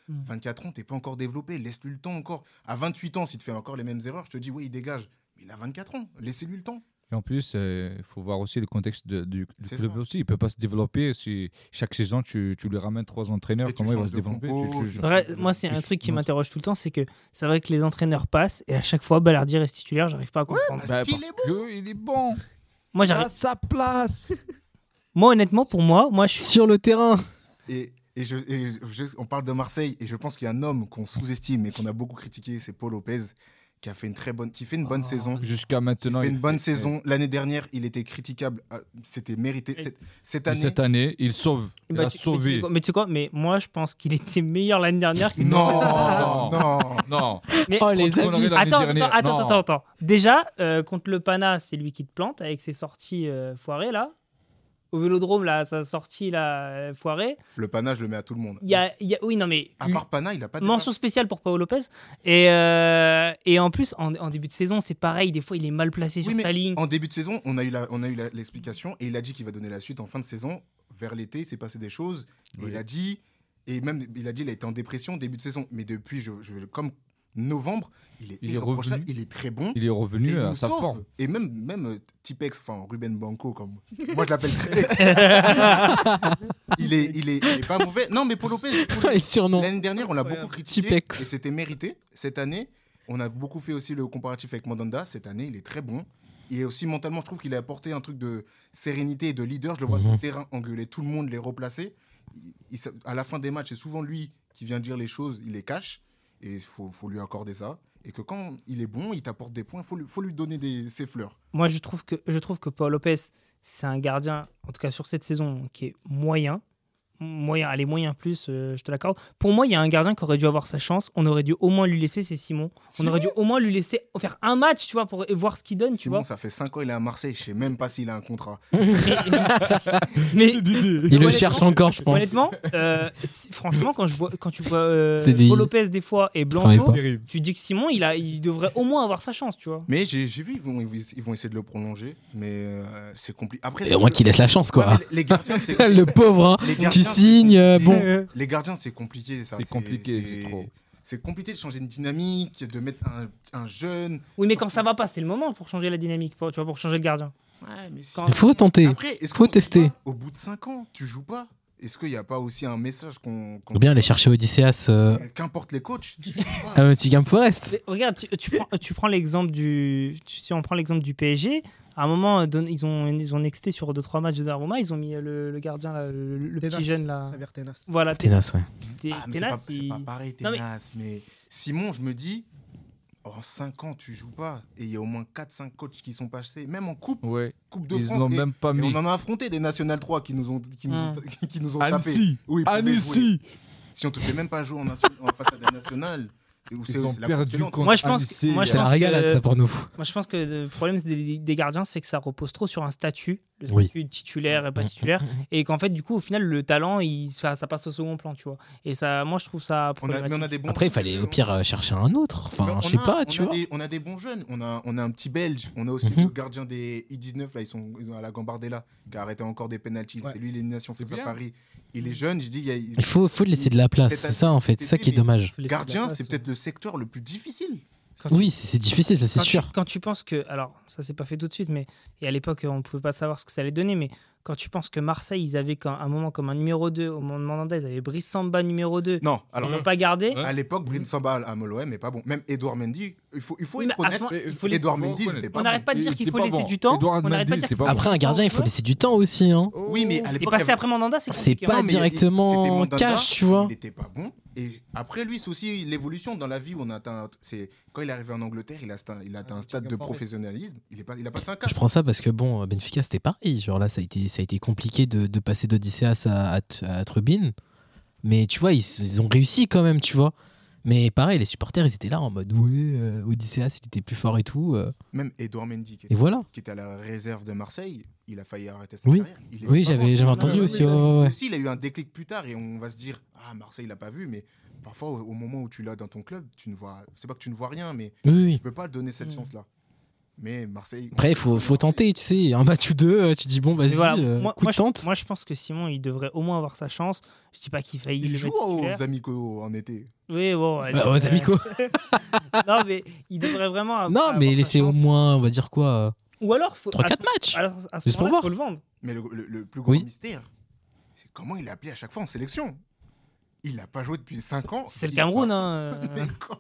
Speaker 5: Mm.
Speaker 2: vingt-quatre ans, t'es pas encore développé, laisse-lui le temps encore. À vingt-huit ans, s'il te fait encore les mêmes erreurs, je te dis, oui, il dégage. Mais il a vingt-quatre ans, laissez-lui le temps.
Speaker 6: Et en plus, il euh, faut voir aussi le contexte de- du, du
Speaker 2: C'est
Speaker 6: club
Speaker 2: ça.
Speaker 6: aussi. Il ne peut pas se développer si chaque saison tu, tu lui ramènes trois entraîneurs.
Speaker 2: Et tu
Speaker 6: Comment il va
Speaker 2: changes
Speaker 6: se
Speaker 2: de
Speaker 6: développer
Speaker 2: compo,
Speaker 6: Tu- tu-
Speaker 2: tu-
Speaker 5: Vrai, moi, c'est un
Speaker 2: Je-
Speaker 5: truc qui
Speaker 6: non.
Speaker 5: m'interroge tout le temps, c'est que c'est vrai que les entraîneurs passent et à chaque fois, Balardi reste titulaire, j'arrive pas à comprendre.
Speaker 2: parce
Speaker 6: Bah,
Speaker 2: qu'il
Speaker 6: parce
Speaker 2: est bon.
Speaker 6: qu'il est bon.
Speaker 5: Moi,
Speaker 6: Il
Speaker 5: j'arrive.
Speaker 6: a sa place.
Speaker 5: Moi, honnêtement, pour moi, moi, je suis.
Speaker 3: Sur le terrain.
Speaker 2: Et, et, je, et je- on parle de Marseille, et je pense qu'il y a un homme qu'on sous-estime et qu'on a beaucoup critiqué, c'est Paul Lopez, qui a fait une très bonne, qui fait une bonne saison.
Speaker 6: Jusqu'à
Speaker 2: Il
Speaker 6: maintenant.
Speaker 2: fait
Speaker 6: il
Speaker 2: une bonne
Speaker 6: fait-
Speaker 2: saison. L'année dernière, il était critiquable. Ah, C'était mérité. Cette, cette
Speaker 6: Et
Speaker 2: année.
Speaker 6: cette année, il sauve. Il
Speaker 5: Bah,
Speaker 6: a
Speaker 5: tu- mais tu sais
Speaker 6: sauvé.
Speaker 5: quoi- Mais tu sais quoi Mais moi, je pense qu'il était meilleur l'année dernière. qu'il
Speaker 2: Non,
Speaker 6: Non.
Speaker 2: non.
Speaker 6: Non.
Speaker 5: Mais-
Speaker 3: Oh, les
Speaker 6: Contre
Speaker 3: amis.
Speaker 6: Connery l'année
Speaker 5: Attends, attends,
Speaker 6: dernière,
Speaker 5: attends,
Speaker 6: non.
Speaker 5: attends, attends. Déjà, euh, contre le Pana, c'est lui qui te plante avec ses sorties euh, foirées là. Au Vélodrome, là, sa sortie là, euh, foirée.
Speaker 2: Le panache, je le mets à tout le monde.
Speaker 5: Il y a, il y a- oui, non mais
Speaker 2: À part Pana, il a pas de.
Speaker 5: mention spéciale pour Paolo Lopez. Et, euh, et en plus, en, en début de saison, c'est pareil. Des fois, il est mal placé
Speaker 2: Oui,
Speaker 5: sur
Speaker 2: mais
Speaker 5: sa ligne.
Speaker 2: En début de saison, on a eu la- on a eu la- l'explication et il a dit qu'il va donner la suite en fin de saison. Vers l'été, il s'est passé des choses. Et
Speaker 6: Oui.
Speaker 2: il a dit, et même il a dit, il a été en dépression début de saison. Mais depuis, je, je- comme novembre, il est,
Speaker 6: Il est
Speaker 2: irréprochable,
Speaker 6: revenu.
Speaker 2: il est très bon.
Speaker 6: Il est
Speaker 2: Et
Speaker 6: revenu
Speaker 2: il
Speaker 6: à
Speaker 2: nous
Speaker 6: sa
Speaker 2: sauve.
Speaker 6: forme.
Speaker 2: Et même, même euh, Tipex, enfin Ruben Blanco, comme moi je l'appelle Tipex, il, est, il, est, il est pas mauvais. Non, mais Paul Lopez, faut le-
Speaker 3: Les surnoms.
Speaker 2: l'année dernière, on l'a beaucoup critiqué.
Speaker 3: Tipex.
Speaker 2: Et c'était mérité. Cette année, on a beaucoup fait aussi le comparatif avec Mandanda. Cette année, il est très bon. Et aussi mentalement, je trouve qu'il a apporté un truc de sérénité et de leader. Je le vois sur le terrain engueuler tout le monde, les replacer. Il- il- à la fin des matchs, c'est souvent lui qui vient dire les choses, il les cache. Et il faut, faut lui accorder ça. Et que quand il est bon, il t'apporte des points, il faut, lui- faut lui donner des, ses fleurs.
Speaker 5: Moi, je trouve que, je trouve que Paul Lopez, c'est un gardien, en tout cas sur cette saison, qui est moyen. Moyen, allez, moyen plus, euh, je te l'accorde. Pour moi, il y a un gardien qui aurait dû avoir sa chance. On aurait dû au moins lui laisser, c'est Simon. On
Speaker 2: Simon
Speaker 5: aurait dû au moins lui laisser faire un match, tu vois, pour voir ce qu'il donne, tu
Speaker 2: Simon,
Speaker 5: vois.
Speaker 2: ça fait cinq ans il est à Marseille. Je sais même pas s'il a un contrat.
Speaker 5: Mais
Speaker 3: Il le
Speaker 5: honnêtement-
Speaker 3: cherche encore, je pense.
Speaker 5: honnêtement, euh, si- franchement, quand, je vois, quand tu vois euh,
Speaker 3: C'est des-
Speaker 5: Paul Lopez des fois et
Speaker 3: Travaille
Speaker 5: Blanco,
Speaker 3: pas.
Speaker 5: tu dis que Simon, il, a, il devrait au moins avoir sa chance, tu vois.
Speaker 2: Mais j'ai j'ai vu, ils vont, ils vont essayer de le prolonger. Mais euh, c'est compliqué. Après,
Speaker 3: Et au moins qu'il laisse la chance, quoi.
Speaker 2: Ouais, mais les, les gardiens, c'est
Speaker 3: Le pauvre, hein.
Speaker 2: les gardiens,
Speaker 3: Tu
Speaker 2: c'est
Speaker 3: signes, euh, bon.
Speaker 2: Les gardiens, c'est compliqué. ça.
Speaker 6: C'est compliqué, c'est trop.
Speaker 2: C'est compliqué de changer une dynamique, de mettre un, un jeune.
Speaker 5: Oui, mais quand ça va pas, c'est le moment pour changer la dynamique, pour, tu vois, pour changer le gardien.
Speaker 2: Ouais, mais si-
Speaker 5: Quand-
Speaker 3: Il faut tenter.
Speaker 2: Après, est-ce
Speaker 3: faut
Speaker 2: qu'on se dit
Speaker 3: tester.
Speaker 2: pas, Au bout de cinq ans, tu joues pas. Est-ce qu'il n'y a pas aussi un message qu'on. qu'on-
Speaker 3: Faut bien aller chercher Odysseas euh,
Speaker 2: Qu'importe les coachs, tu joues pas.
Speaker 3: à Nottingham Forest.
Speaker 5: Mais regarde, tu, tu prends, tu prends l'exemple du, tu- si on prend l'exemple du P S G, à un moment, euh, don- ils ont, ils ont nexté sur deux trois matchs de Donnarumma, ils ont mis euh, le, le gardien, là, le, le petit jeune là.
Speaker 3: Xavier Tenas.
Speaker 5: Voilà,
Speaker 3: Ténas, ouais.
Speaker 5: Té-
Speaker 2: Ah, mais c'est
Speaker 5: Ténas,
Speaker 2: pas, c'est
Speaker 5: il-
Speaker 2: pas pareil,
Speaker 5: Non, mais-
Speaker 2: Ténas. Mais... Simon, je me dis, en cinq ans, tu joues pas. Et il y a au moins quatre cinq coachs qui sont passés, même en Coupe,
Speaker 6: Ouais.
Speaker 2: coupe de
Speaker 6: Ils
Speaker 2: France.
Speaker 6: n'ont
Speaker 2: et-
Speaker 6: même pas
Speaker 2: et
Speaker 6: mis.
Speaker 2: on en a affronté des National trois qui nous ont, qui nous ont,
Speaker 5: Mm.
Speaker 2: qui nous ont tapé.
Speaker 6: Annecy.
Speaker 2: Où ils pouvaient jouer.
Speaker 6: Annecy.
Speaker 2: Si on te fait même pas jouer en, nation- en face à des nationales, c'est c'est-
Speaker 6: Ils ont
Speaker 2: c'est la
Speaker 6: perdu
Speaker 2: concurrence.
Speaker 6: contre
Speaker 5: Moi, je pense que-
Speaker 6: Annecy.
Speaker 5: moi, je
Speaker 3: C'est la
Speaker 5: pense
Speaker 3: régalade,
Speaker 5: que-
Speaker 3: ça, pour nous.
Speaker 5: Moi, je pense que le problème des, des gardiens, c'est que ça repose trop sur un statut, le
Speaker 3: Oui.
Speaker 5: statut titulaire et pas titulaire, et qu'en fait, du coup, au final, le talent, il, ça, ça passe au second plan, tu vois. Et ça, moi, je trouve ça
Speaker 2: On a, mais
Speaker 5: problématique.
Speaker 2: on a des bons
Speaker 3: Après, il
Speaker 2: jeunes,
Speaker 3: fallait au
Speaker 2: on-
Speaker 3: pire euh, chercher un autre.
Speaker 2: Mais
Speaker 3: Enfin,
Speaker 2: on
Speaker 3: je sais
Speaker 2: a-
Speaker 3: pas,
Speaker 2: on
Speaker 3: tu
Speaker 2: a
Speaker 3: vois.
Speaker 2: des- on a des bons jeunes. On a, on a un petit Belge. On a aussi
Speaker 3: Mhm.
Speaker 2: le gardien des I dix-neuf, là, ils sont, ils sont à la Gambardella, qui a arrêté encore des pénaltys.
Speaker 3: Ouais.
Speaker 2: C'est lui, l'élimination
Speaker 6: C'est
Speaker 2: face à
Speaker 6: bien.
Speaker 2: Paris. Il est jeune, je dis, il y a- il-
Speaker 3: Il faut, faut lui laisser de la place.
Speaker 2: Cette
Speaker 3: C'est ça, en fait. C'est ça qui est
Speaker 2: mais-
Speaker 3: dommage.
Speaker 5: Faut laisser de la
Speaker 2: Gardien,
Speaker 5: place,
Speaker 2: c'est
Speaker 5: ouais.
Speaker 2: peut-être le secteur le plus difficile.
Speaker 3: Oui, c'est c'est difficile, ça, c'est
Speaker 5: quand
Speaker 3: sûr.
Speaker 5: Tu, quand tu penses que, alors ça s'est pas fait tout de suite, mais et à l'époque on ne pouvait pas savoir ce que ça allait donner, mais quand tu penses que Marseille ils avaient quand- un moment comme un numéro deux au moment de Mandanda, ils avaient Brice Samba numéro deux,
Speaker 2: Non,
Speaker 5: ils
Speaker 2: alors
Speaker 5: l'ont pas gardé.
Speaker 6: Ouais.
Speaker 2: à l'époque, Brin Samba à Moloem n'est pas bon. Même Edouard Mendy, il faut, il faut
Speaker 5: Oui, mais
Speaker 2: être
Speaker 5: à ce
Speaker 2: honnête.
Speaker 5: moment-
Speaker 6: Mais
Speaker 5: il faut laisser-
Speaker 2: Edouard
Speaker 6: faut
Speaker 2: Mendy,
Speaker 6: reconnaître.
Speaker 2: c'était pas
Speaker 5: On
Speaker 2: bon.
Speaker 5: n'arrête pas de dire
Speaker 6: Il
Speaker 5: qu'il
Speaker 6: était
Speaker 5: faut
Speaker 6: pas
Speaker 5: laisser
Speaker 6: bon.
Speaker 5: du temps.
Speaker 6: Edouard
Speaker 5: On n'arrête pas de
Speaker 6: Mendy,
Speaker 5: dire
Speaker 6: c'était
Speaker 5: qu'il
Speaker 6: pas
Speaker 5: faut
Speaker 6: bon.
Speaker 3: Après, un gardien, il faut laisser du temps aussi. Hein.
Speaker 2: Oui, mais à
Speaker 5: Et
Speaker 2: l'époque,
Speaker 5: passer
Speaker 2: il y avait-
Speaker 5: après Mandanda, c'est
Speaker 3: C'est
Speaker 5: compliqué.
Speaker 3: pas
Speaker 5: hein.
Speaker 2: Non, mais il-
Speaker 3: directement
Speaker 2: c'était Mandanda,
Speaker 3: cash, tu vois.
Speaker 2: Il n'était pas bon. Et après, lui, c'est aussi l'évolution dans la vie où on atteint. C'est quand il est arrivé en Angleterre, il a atteint, il a atteint un stade de professionnalisme. Il, est pas, il a passé un cap.
Speaker 3: Je prends ça parce que bon, Benfica c'était pareil. Genre là, ça a été, ça a été compliqué de, de passer d'Odysseas à, à, à Trubin. Mais tu vois, ils, ils ont réussi quand même, tu vois. Mais pareil, les supporters, ils étaient là en mode ouais, euh, Odysseas, il était plus fort et tout. euh.
Speaker 2: Même Edouard Mendy, qui
Speaker 3: Et
Speaker 2: était,
Speaker 3: voilà.
Speaker 2: qui était à la réserve de Marseille, il a failli arrêter sa
Speaker 3: Oui.
Speaker 2: carrière. Il était
Speaker 3: Oui,
Speaker 2: pas
Speaker 3: j'avais,
Speaker 2: bon.
Speaker 3: j'avais entendu
Speaker 5: ouais,
Speaker 3: aussi.
Speaker 5: ouais,
Speaker 3: Ouais, ouais, ouais.
Speaker 2: Aussi, il a eu un déclic plus tard et on va se dire ah Marseille, il l'a pas vu, mais parfois au, au moment où tu l'as dans ton club, tu ne vois. C'est pas que tu ne vois rien, mais
Speaker 3: Oui, oui.
Speaker 2: tu peux pas donner cette
Speaker 5: Mm.
Speaker 2: chance-là. Mais Marseille.
Speaker 3: Après, il faut, faut tenter, tu sais. Un match ou deux, euh, tu dis bon, vas-y,
Speaker 5: Mais voilà,
Speaker 3: euh,
Speaker 5: moi,
Speaker 3: coup
Speaker 5: moi,
Speaker 3: de
Speaker 5: je,
Speaker 3: tente.
Speaker 5: moi, je pense que Simon, il devrait au moins avoir sa chance. Je dis pas qu'il faille
Speaker 2: Il
Speaker 5: le
Speaker 2: joue
Speaker 5: mettre
Speaker 2: aux
Speaker 5: titulaire.
Speaker 2: amicaux en été.
Speaker 5: Oui, bon. ouais,
Speaker 3: Bah,
Speaker 5: donc,
Speaker 3: aux
Speaker 5: euh,
Speaker 3: amicaux.
Speaker 5: non, mais il devrait vraiment. avoir-
Speaker 3: Non,
Speaker 5: avoir
Speaker 3: mais
Speaker 5: sa
Speaker 3: laissez au
Speaker 5: chance.
Speaker 3: moins, on va dire quoi, euh,
Speaker 5: Ou alors, faut,
Speaker 3: trois
Speaker 5: à,
Speaker 3: quatre matchs.
Speaker 5: alors, à ce
Speaker 3: Juste pour
Speaker 5: moment-là,
Speaker 3: voir.
Speaker 5: faut le vendre.
Speaker 2: Mais le, le- le plus gros
Speaker 3: Oui.
Speaker 2: mystère, c'est comment il est appelé à chaque fois en sélection. Il n'a pas joué depuis cinq ans.
Speaker 5: C'est le
Speaker 2: Il a
Speaker 5: Cameroun,
Speaker 2: pas-
Speaker 5: hein.
Speaker 2: Mais
Speaker 5: euh.
Speaker 2: quoi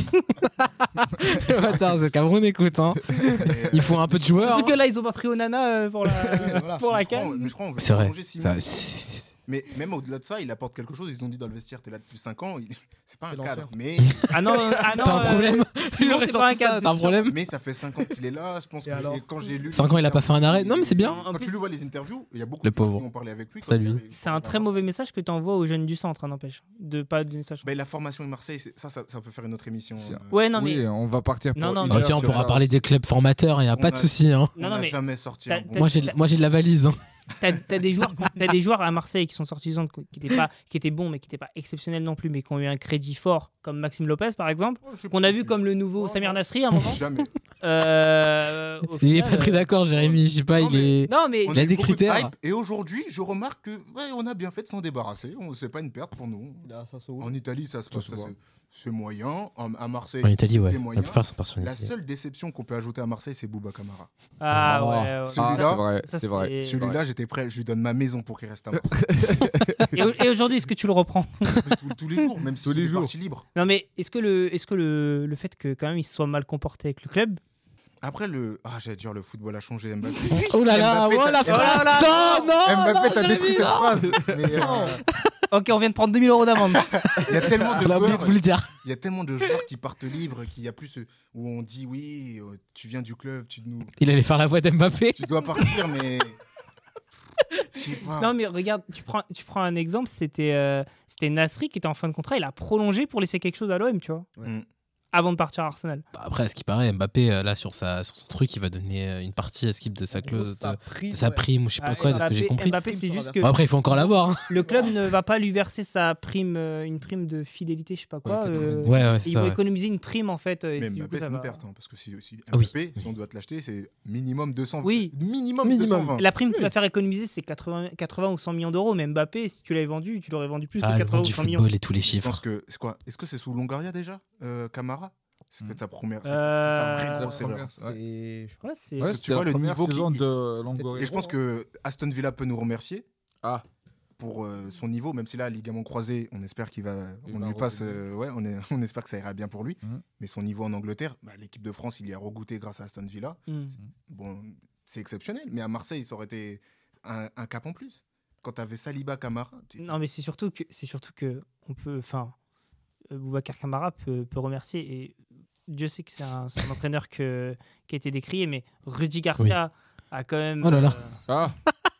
Speaker 3: Attends, c'est le Cameroun, écoute. Hein.
Speaker 2: Mais,
Speaker 3: Il faut un peu de joueurs.
Speaker 5: Surtout que là, ils ont pas pris Onana euh, pour la,
Speaker 2: Voilà.
Speaker 5: pour la
Speaker 2: Mais je crois-
Speaker 5: CAN.
Speaker 2: Mais je crois qu'on veut
Speaker 3: C'est vrai.
Speaker 2: prolonger Simon.
Speaker 3: Ça- c'est-
Speaker 2: Mais même au-delà de ça, il apporte quelque chose. Ils ont dit dans le vestiaire, t'es là depuis cinq ans. il- C'est pas un
Speaker 4: C'est
Speaker 2: cadre.
Speaker 4: l'ancien.
Speaker 2: Mais,
Speaker 5: Ah non, euh, ah non.
Speaker 3: T'as un
Speaker 5: euh,
Speaker 3: problème.
Speaker 5: Simon, c'est pas un cadre.
Speaker 3: T'as un problème.
Speaker 2: mais ça fait cinq ans qu'il est là. Je pense
Speaker 4: Et
Speaker 2: que
Speaker 4: alors
Speaker 2: et quand j'ai lu.
Speaker 3: cinq ans, il a pas fait un arrêt. Non, mais c'est bien.
Speaker 5: En
Speaker 2: Quand
Speaker 5: plus,
Speaker 2: tu lui vois les interviews, il y a beaucoup
Speaker 3: Le
Speaker 2: de gens
Speaker 3: pauvre.
Speaker 2: qui ont parlé avec lui. quand
Speaker 3: Salut.
Speaker 2: il avait-
Speaker 5: C'est un très mauvais message que tu envoies aux jeunes du centre, hein, n'empêche. De pas donner sa chance.
Speaker 2: Ben, la formation et Marseille, c'est- ça, ça, ça peut faire une autre émission.
Speaker 6: C'est-
Speaker 2: euh,
Speaker 5: Ouais, non,
Speaker 6: oui,
Speaker 5: mais.
Speaker 6: on va partir pour
Speaker 5: Non, non,
Speaker 6: une
Speaker 5: mais-
Speaker 6: heure
Speaker 3: Ok, on
Speaker 6: sur
Speaker 3: pourra
Speaker 6: ça
Speaker 3: parler
Speaker 6: aussi.
Speaker 3: des clubs formateurs, il n'y a
Speaker 2: On
Speaker 3: pas de
Speaker 2: a-
Speaker 3: souci. Hein.
Speaker 2: on
Speaker 5: Non, non,
Speaker 2: n'a
Speaker 5: mais
Speaker 2: jamais sorti
Speaker 5: t'as-
Speaker 2: un bon.
Speaker 5: t'as-
Speaker 3: Moi, j'ai de- moi, j'ai de la valise. Hein.
Speaker 5: T'as t'as des joueurs, t'as des joueurs à Marseille qui sont sortis du centre, qui étaient pas, qui étaient bons, mais qui n'étaient pas exceptionnels non plus, mais qui ont eu un crédit fort, comme Maxime Lopez par exemple,
Speaker 2: Oh, je sais
Speaker 5: qu'on
Speaker 2: pas
Speaker 5: a
Speaker 2: qui
Speaker 5: vu
Speaker 2: c'est.
Speaker 5: comme le nouveau
Speaker 2: Oh,
Speaker 5: Samir
Speaker 2: non.
Speaker 5: Nasri à un moment.
Speaker 2: Jamais.
Speaker 5: Euh, au
Speaker 3: Il est
Speaker 5: final,
Speaker 3: pas très
Speaker 5: euh,
Speaker 3: d'accord, Jérémy. Je sais pas,
Speaker 2: Non,
Speaker 3: il
Speaker 2: mais-
Speaker 3: est.
Speaker 5: Non, mais
Speaker 2: On
Speaker 3: Il a
Speaker 2: eu
Speaker 3: des
Speaker 2: beaucoup de
Speaker 3: critères.
Speaker 2: hype, et aujourd'hui, je remarque que ouais, on a bien fait de s'en débarrasser. On c'est pas une perte pour nous. En Italie, ça se passe,
Speaker 6: se
Speaker 2: ça,
Speaker 6: voit.
Speaker 2: c'est- c'est moyen. En- à Marseille,
Speaker 3: En Italie, ouais.
Speaker 2: c'était
Speaker 3: La
Speaker 2: moyen.
Speaker 3: plupart sont partis en
Speaker 2: La
Speaker 3: Italie.
Speaker 2: seule déception qu'on peut ajouter à Marseille, c'est Bouba Camara.
Speaker 5: ah
Speaker 6: Ah,
Speaker 5: ouais, ouais.
Speaker 6: ah,
Speaker 2: Celui-là,
Speaker 6: c'est vrai,
Speaker 5: ça,
Speaker 6: c'est vrai.
Speaker 5: c'est-
Speaker 2: Celui-là, j'étais prêt, je lui donne ma maison pour qu'il reste à Marseille.
Speaker 5: Et, au- et aujourd'hui, est-ce que tu le reprends?
Speaker 2: tous, tous les jours, même
Speaker 6: Tous
Speaker 2: s'il
Speaker 6: les
Speaker 2: est
Speaker 6: jours.
Speaker 2: parti libre.
Speaker 5: Non, mais est-ce que le, est-ce que le, le fait que quand même il se soit mal comporté avec le club,
Speaker 2: Après, le. Ah, j'allais dire, le football a changé. Mbappé.
Speaker 3: Oh là là,
Speaker 2: Mbappé,
Speaker 3: oh
Speaker 2: t'as-
Speaker 3: la phrase.
Speaker 2: Mbappé-
Speaker 3: Non, non,
Speaker 2: Mbappé,
Speaker 3: non,
Speaker 2: t'as détruit
Speaker 3: Jérémy,
Speaker 2: cette
Speaker 3: non.
Speaker 2: phrase. Mais, euh,
Speaker 5: ok, on vient de prendre deux mille euros d'amende.
Speaker 2: il y a tellement de
Speaker 3: On a oublié de
Speaker 2: joueurs.
Speaker 3: vous le dire.
Speaker 2: Il y a tellement de joueurs qui partent libres, qu'il y a plus ce- où on dit oui, euh, tu viens du club, tu nous,
Speaker 3: Il allait faire la voix d'Mbappé.
Speaker 2: tu dois partir, mais je sais pas.
Speaker 5: Non, mais regarde, tu prends, tu prends un exemple, c'était euh, c'était Nasri qui était en fin de contrat, il a prolongé pour laisser quelque chose à l'O M, tu vois,
Speaker 2: Mm.
Speaker 5: avant de partir à Arsenal.
Speaker 3: Après, à ce qui paraît, Mbappé, euh, là, sur, sa, sur son truc, il va donner euh, une partie à skip de sa clause, de, de sa prime ou je sais pas
Speaker 5: Ah,
Speaker 3: quoi, de ce que j'ai
Speaker 5: Mbappé-
Speaker 3: compris.
Speaker 5: Mbappé, c'est juste que
Speaker 3: Bon, après, il faut encore l'avoir. Hein.
Speaker 5: le club ne va pas lui verser sa prime, euh, une prime de fidélité, je sais pas quoi.
Speaker 6: Ouais,
Speaker 5: euh,
Speaker 3: Ouais, ouais, c'est
Speaker 5: ils
Speaker 3: ça.
Speaker 5: vont
Speaker 3: ouais.
Speaker 5: économiser une prime en fait. euh, et
Speaker 2: Mais
Speaker 5: si du coup,
Speaker 2: Mbappé,
Speaker 5: ça
Speaker 2: c'est une
Speaker 5: va-
Speaker 2: perte, hein, parce que si, si
Speaker 3: Ah oui.
Speaker 2: Mbappé, si on doit te l'acheter, c'est minimum deux cents.
Speaker 5: Oui.
Speaker 2: Minimum,
Speaker 3: Minimum.
Speaker 2: deux cent vingt.
Speaker 5: La prime qu'il va faire économiser, c'est quatre-vingts, quatre-vingts ou cent millions d'euros. Mais Mbappé, si tu l'avais vendu, tu l'aurais vendu plus
Speaker 3: Ah,
Speaker 5: que
Speaker 3: le
Speaker 5: quatre-vingts
Speaker 3: monde
Speaker 5: ou
Speaker 3: du
Speaker 5: cent millions.
Speaker 3: football et tous les
Speaker 2: Je
Speaker 3: chiffres.
Speaker 2: pense que c'est quoi Est-ce que c'est sous Longoria déjà, euh, Camara C'est
Speaker 6: Mm.
Speaker 2: peut-être sa première. C'est
Speaker 5: Euh,
Speaker 2: sa vraie grosse
Speaker 6: Première,
Speaker 2: erreur.
Speaker 6: ouais.
Speaker 5: Ouais, c'est-
Speaker 6: Ouais,
Speaker 2: tu
Speaker 6: c'était
Speaker 2: vois
Speaker 6: la
Speaker 2: le
Speaker 6: première
Speaker 2: niveau
Speaker 6: saison
Speaker 2: qui-
Speaker 6: de Longoria.
Speaker 2: Et je pense que Aston Villa peut nous remercier
Speaker 6: Ah,
Speaker 2: pour euh, son niveau, même si là, ligament croisé, on espère qu'il va,
Speaker 6: Il
Speaker 2: on
Speaker 6: va
Speaker 2: lui passe,
Speaker 6: revenir.
Speaker 2: euh, ouais, on, est, on espère que ça ira bien pour lui.
Speaker 6: Mhm.
Speaker 2: Mais son niveau en Angleterre, bah, l'équipe de France, il y a regoûté grâce à Aston Villa.
Speaker 5: Hmm.
Speaker 2: Bon, c'est exceptionnel, mais à Marseille, ça aurait été un, un cap en plus. Quand tu avais Saliba, Camara, tu-
Speaker 5: Non, mais c'est surtout que c'est surtout que on peut, enfin, euh, Boubacar Kamara peut, peut remercier et Dieu sait que c'est un, c'est un entraîneur que, qui a été décrié, mais Rudy Garcia a quand même.
Speaker 3: Oh là là.
Speaker 5: euh,
Speaker 6: ah,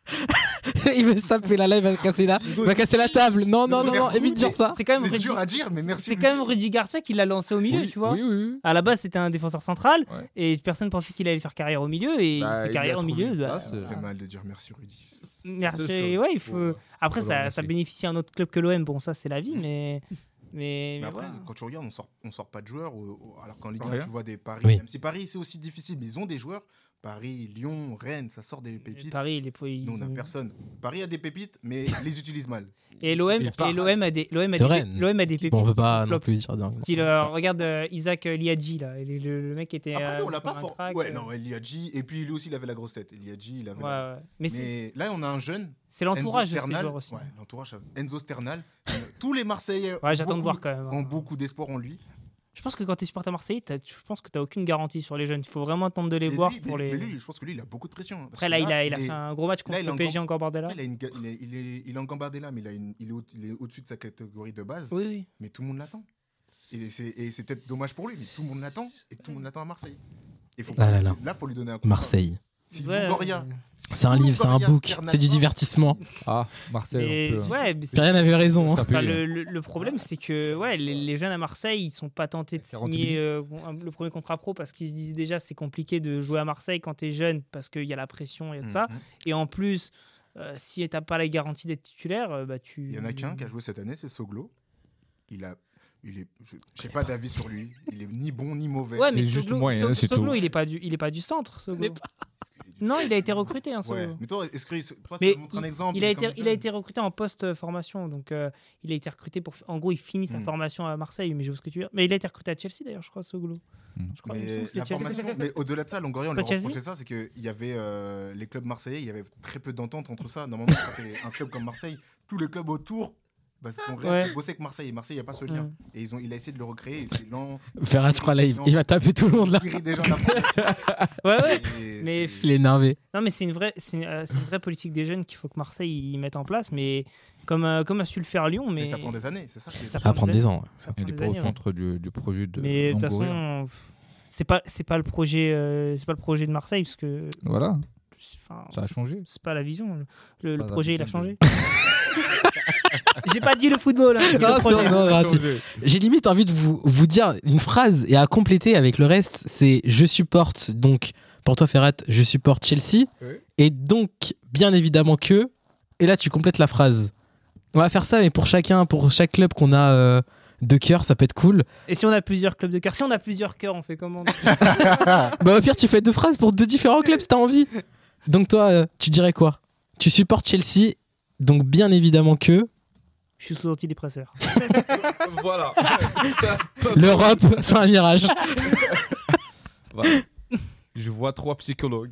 Speaker 3: Il veut se taper la live, il va casser la, il va casser la table. Non, non, non, non,
Speaker 2: Merci.
Speaker 3: évite de dire ça.
Speaker 5: c'est quand même
Speaker 2: c'est
Speaker 5: Rudy-
Speaker 2: dur à dire, mais merci.
Speaker 5: C'est quand même Rudy Garcia qui l'a lancé au milieu,
Speaker 6: oui,
Speaker 5: tu vois.
Speaker 6: Oui, oui, oui.
Speaker 5: À la base, c'était un défenseur central
Speaker 6: Ouais.
Speaker 5: et personne pensait qu'il allait faire carrière au milieu et
Speaker 6: Bah,
Speaker 5: il fait
Speaker 6: il
Speaker 5: carrière
Speaker 6: a
Speaker 5: au
Speaker 6: trouvé
Speaker 5: milieu.
Speaker 6: une
Speaker 5: bah,
Speaker 6: place,
Speaker 2: Ça
Speaker 6: euh,
Speaker 2: fait mal de dire merci Rudy.
Speaker 5: merci.
Speaker 6: Deux choses.
Speaker 5: Ouais, il
Speaker 6: Faut-
Speaker 5: faut. Après,
Speaker 6: faut le
Speaker 5: ça,
Speaker 6: remercier.
Speaker 5: ça bénéficie à un autre club que l'O M. Bon, ça, c'est la vie, mais. Mais,
Speaker 2: Mais
Speaker 5: mais
Speaker 2: après,
Speaker 5: voilà.
Speaker 2: quand tu regardes, on sort, on sort pas de joueurs, ou- ou- alors qu'en Ligue
Speaker 6: Sans
Speaker 2: un,
Speaker 6: rien.
Speaker 2: tu vois des Paris,
Speaker 3: Oui.
Speaker 2: même si Paris c'est aussi difficile, mais ils ont des joueurs. Paris, Lyon, Rennes, ça sort des pépites.
Speaker 5: Paris, il est pas- ils
Speaker 2: Nous, on n'a
Speaker 5: ont-
Speaker 2: personne. Paris a des pépites, mais les utilise mal.
Speaker 5: Et l'O M,
Speaker 6: Il part.
Speaker 5: et l'O M a des, l'O M a
Speaker 3: C'est
Speaker 5: des,
Speaker 3: vrai.
Speaker 5: l'O M a des pépites.
Speaker 3: Bon, on peut pas
Speaker 5: qui
Speaker 3: non
Speaker 5: flopent.
Speaker 3: plus dire. dire-
Speaker 5: Style, euh, regarde euh, Isaac euh, Liadji, là. Il est le, le mec qui était.
Speaker 2: Après,
Speaker 5: euh,
Speaker 2: nous, on l'a
Speaker 5: comme
Speaker 2: pas
Speaker 5: un
Speaker 2: fort.
Speaker 5: crack,
Speaker 2: Ouais,
Speaker 5: euh,
Speaker 2: non, Eliadji, et puis lui aussi, il avait la grosse tête. Eliadji, il avait.
Speaker 5: ouais,
Speaker 2: la-
Speaker 5: ouais. Mais, c'est,
Speaker 2: Mais là, on a un jeune.
Speaker 5: c'est l'entourage de
Speaker 2: Enzo
Speaker 5: ces
Speaker 2: Sternal.
Speaker 5: joueurs aussi.
Speaker 2: Ouais, l'entourage. Enzo Sternal. Euh, Tous les Marseillais
Speaker 5: Ouais,
Speaker 2: ont
Speaker 5: j'attends de
Speaker 2: beaucoup-
Speaker 5: voir quand même.
Speaker 2: ont
Speaker 5: hein.
Speaker 2: beaucoup d'espoir en lui.
Speaker 5: Je pense que quand tu es supporter à Marseille, t'as- je pense que tu n'as aucune garantie sur les jeunes. Il faut vraiment attendre de les
Speaker 2: Et
Speaker 5: voir
Speaker 2: lui,
Speaker 5: pour
Speaker 2: mais-
Speaker 5: les.
Speaker 2: mais lui, je pense que lui, il a beaucoup de pression. hein, parce
Speaker 5: Après,
Speaker 2: que
Speaker 5: là, il a, il a
Speaker 2: est-
Speaker 5: fait un gros match
Speaker 2: là,
Speaker 5: contre
Speaker 2: il est
Speaker 5: le
Speaker 2: en
Speaker 5: P S G
Speaker 2: camp-
Speaker 5: encore Bordella.
Speaker 2: il, a une ga- il est, il, est, il est en gambardella, mais il, a une- il est, au- il est au-dessus de sa catégorie de base.
Speaker 5: Oui, oui.
Speaker 2: Mais tout le monde l'attend. Et c'est, et c'est peut-être dommage pour lui, mais tout le monde l'attend. Et tout le monde l'attend à Marseille. Il faut
Speaker 3: Ah là là.
Speaker 2: Là, il faut lui donner un coup.
Speaker 3: Marseille.
Speaker 2: Si
Speaker 5: Ouais,
Speaker 2: Longoria-
Speaker 5: ouais.
Speaker 2: si
Speaker 3: C'est un livre, c'est un
Speaker 2: Longoria,
Speaker 3: book,
Speaker 2: Sternal
Speaker 3: c'est du
Speaker 2: pas,
Speaker 3: divertissement.
Speaker 6: ah, Marseille.
Speaker 5: Mais,
Speaker 6: on peut-
Speaker 5: ouais, mais c'est-
Speaker 3: Rien n'avait raison. hein.
Speaker 6: Ça
Speaker 5: Enfin,
Speaker 6: fait-
Speaker 5: le, le- le problème, c'est que ouais, les, les jeunes à Marseille, ils sont pas tentés de
Speaker 6: quarante
Speaker 5: signer
Speaker 6: minutes.
Speaker 5: euh, un- le premier contrat pro parce qu'ils se disent déjà c'est compliqué de jouer à Marseille quand tu es jeune parce qu'il y a la pression et tout ça.
Speaker 2: Mhm.
Speaker 5: Et en plus, euh, si tu n'as pas la garantie d'être titulaire, euh, bah, tu.
Speaker 2: Il y en a qu'un qui a joué cette année, c'est Soglo. Il a il est, je j'ai pas d'avis sur lui. Il est ni bon ni mauvais.
Speaker 5: Ouais, mais
Speaker 6: Il est juste
Speaker 5: Soglo,
Speaker 6: moyen,
Speaker 5: Soglo-
Speaker 6: c'est
Speaker 5: Soglo,
Speaker 6: tout.
Speaker 5: il est pas du, il est pas du centre. Soglo. Non, il a été recruté, hein, Soglo.
Speaker 2: Ouais. Mais toi, est-ce que toi,
Speaker 5: Mais
Speaker 2: tu montres un exemple
Speaker 5: Il a,
Speaker 2: comme
Speaker 5: été, il a
Speaker 2: jeune.
Speaker 5: été recruté en post-formation, donc euh, il a été recruté pour. En gros, il finit sa
Speaker 2: Mm.
Speaker 5: formation à Marseille, mais je vois ce que tu veux dire. Mais il a été recruté à Chelsea d'ailleurs, je crois, Soglo.
Speaker 6: Mm.
Speaker 5: Je crois, il me semble
Speaker 2: Mais,
Speaker 5: que c'est
Speaker 2: la
Speaker 5: Chelsea.
Speaker 2: formation, mais au-delà de ça, Longoria, on
Speaker 5: Pas
Speaker 2: lui
Speaker 5: Chelsea
Speaker 2: reprochait ça, c'est qu'il y avait euh, les clubs marseillais, il y avait très peu d'entente entre ça. Normalement, quand t'es un club comme Marseille, tous les clubs autour, bah, c'est ton rêve,
Speaker 5: Ouais.
Speaker 2: c'est bosser avec Marseille. Et Marseille, il n'y a pas ce lien.
Speaker 5: Mm.
Speaker 2: Et ils ont, il a essayé de le recréer, et c'est lent.
Speaker 3: Ferrat, je crois, là, il, il va taper tout le monde là.
Speaker 2: Il irrite des gens de la France.
Speaker 5: Ouais, ouais.
Speaker 2: Et
Speaker 5: Mais-
Speaker 2: c'est-
Speaker 3: Il est énervé.
Speaker 5: Non, mais c'est une vraie, c'est une, euh, c'est une vraie politique des jeunes qu'il faut que Marseille y mette en place, mais comme, euh, comme a su le faire Lyon, mais
Speaker 2: Mais ça prend des années, c'est ça qui est-
Speaker 5: Ça
Speaker 3: Ça va prendre des ans. ouais.
Speaker 5: ça
Speaker 6: Il
Speaker 5: prend
Speaker 6: est
Speaker 5: des
Speaker 6: pas au
Speaker 5: années, ouais.
Speaker 6: centre du, du projet de
Speaker 5: Mais de toute
Speaker 6: Longoria.
Speaker 5: façon, pff, c'est pas, c'est pas le projet, euh, c'est pas le projet de Marseille parce que,
Speaker 6: Voilà,
Speaker 5: enfin,
Speaker 6: ça a changé.
Speaker 5: c'est pas la vision. Le, le- le
Speaker 6: Pas la
Speaker 5: projet, il a
Speaker 6: vision
Speaker 5: changé. J'ai pas dit le football. Hein, j'ai dit
Speaker 3: Non,
Speaker 5: le
Speaker 3: c'est
Speaker 5: projet.
Speaker 3: bon, non, gentil. J'ai limite envie de vous, vous dire une phrase et à compléter avec le reste, c'est je supporte donc, pour toi Ferrat, je supporte Chelsea
Speaker 6: Oui.
Speaker 3: et donc bien évidemment que, et là tu complètes la phrase. On va faire ça mais pour chacun, pour chaque club qu'on a euh, de cœur, ça peut être cool.
Speaker 5: Et si on a plusieurs clubs de cœur, si on a plusieurs cœurs, on fait comment?
Speaker 3: Bah au pire tu fais deux phrases pour deux différents clubs si t'as envie. Donc toi, euh, tu dirais quoi? Tu supportes Chelsea, donc bien évidemment que
Speaker 5: Je suis sous antidépresseur.
Speaker 6: Voilà.
Speaker 3: l'Europe c'est un mirage.
Speaker 6: Voilà. Je vois trois psychologues.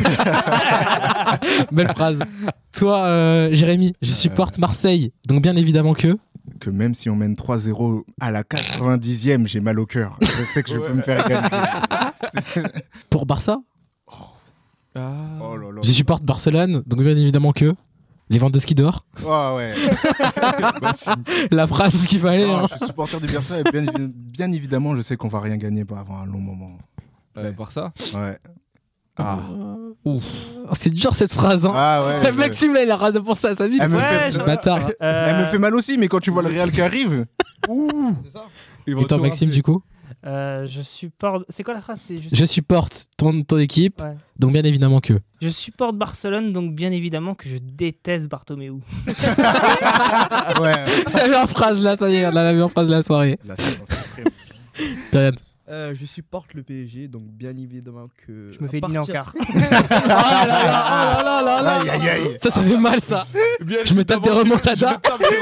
Speaker 3: Belle phrase. Toi, euh, Jérémy, je supporte Marseille, donc bien évidemment que.
Speaker 2: que même si on mène trois zéro à la quatre-vingt-dixième, j'ai mal au cœur. Je sais que je peux me faire égaliser.
Speaker 3: Pour Barça,
Speaker 6: Ah.
Speaker 2: Oh là là.
Speaker 3: je supporte Barcelone, donc bien évidemment que. Lewandowski dehors.
Speaker 2: Ah ouais.
Speaker 3: La phrase qu'il fallait.
Speaker 2: Non,
Speaker 3: hein.
Speaker 2: je suis supporter du Barça et bien, bien évidemment, je sais qu'on va rien gagner avant un long moment.
Speaker 6: Euh, Barça.
Speaker 2: Ouais.
Speaker 6: Ah.
Speaker 3: Oh, c'est dur cette phrase. Hein.
Speaker 2: Ah ouais. je-
Speaker 3: Maxime là, il a rien de penser à sa vie.
Speaker 2: Elle me,
Speaker 5: Ouais,
Speaker 2: fait...
Speaker 5: je-
Speaker 3: Bâtard.
Speaker 5: Euh,
Speaker 2: Elle me fait mal aussi, mais quand tu vois le Real qui arrive, ouh.
Speaker 3: Et toi, Maxime, du coup
Speaker 5: euh, je supporte. C'est quoi la phrase? C'est je...
Speaker 3: Je supporte ton, ton équipe,
Speaker 5: Ouais.
Speaker 3: donc bien évidemment que.
Speaker 5: Je supporte Barcelone, donc bien évidemment que je déteste Bartomeu.
Speaker 2: Ouais.
Speaker 3: La meilleure phrase là, ça y est, la meilleure phrase de la soirée.
Speaker 2: La saison suprême.
Speaker 3: Période.
Speaker 8: Euh, je supporte le P S G, donc bien évidemment que.
Speaker 5: Je me
Speaker 8: à
Speaker 5: fais dîner en
Speaker 8: partir-
Speaker 5: quart.
Speaker 3: Ah là là, ah là là là là.
Speaker 2: Aïe aïe aïe.
Speaker 3: Ça, ça fait mal ça. Je me tape des remontadas.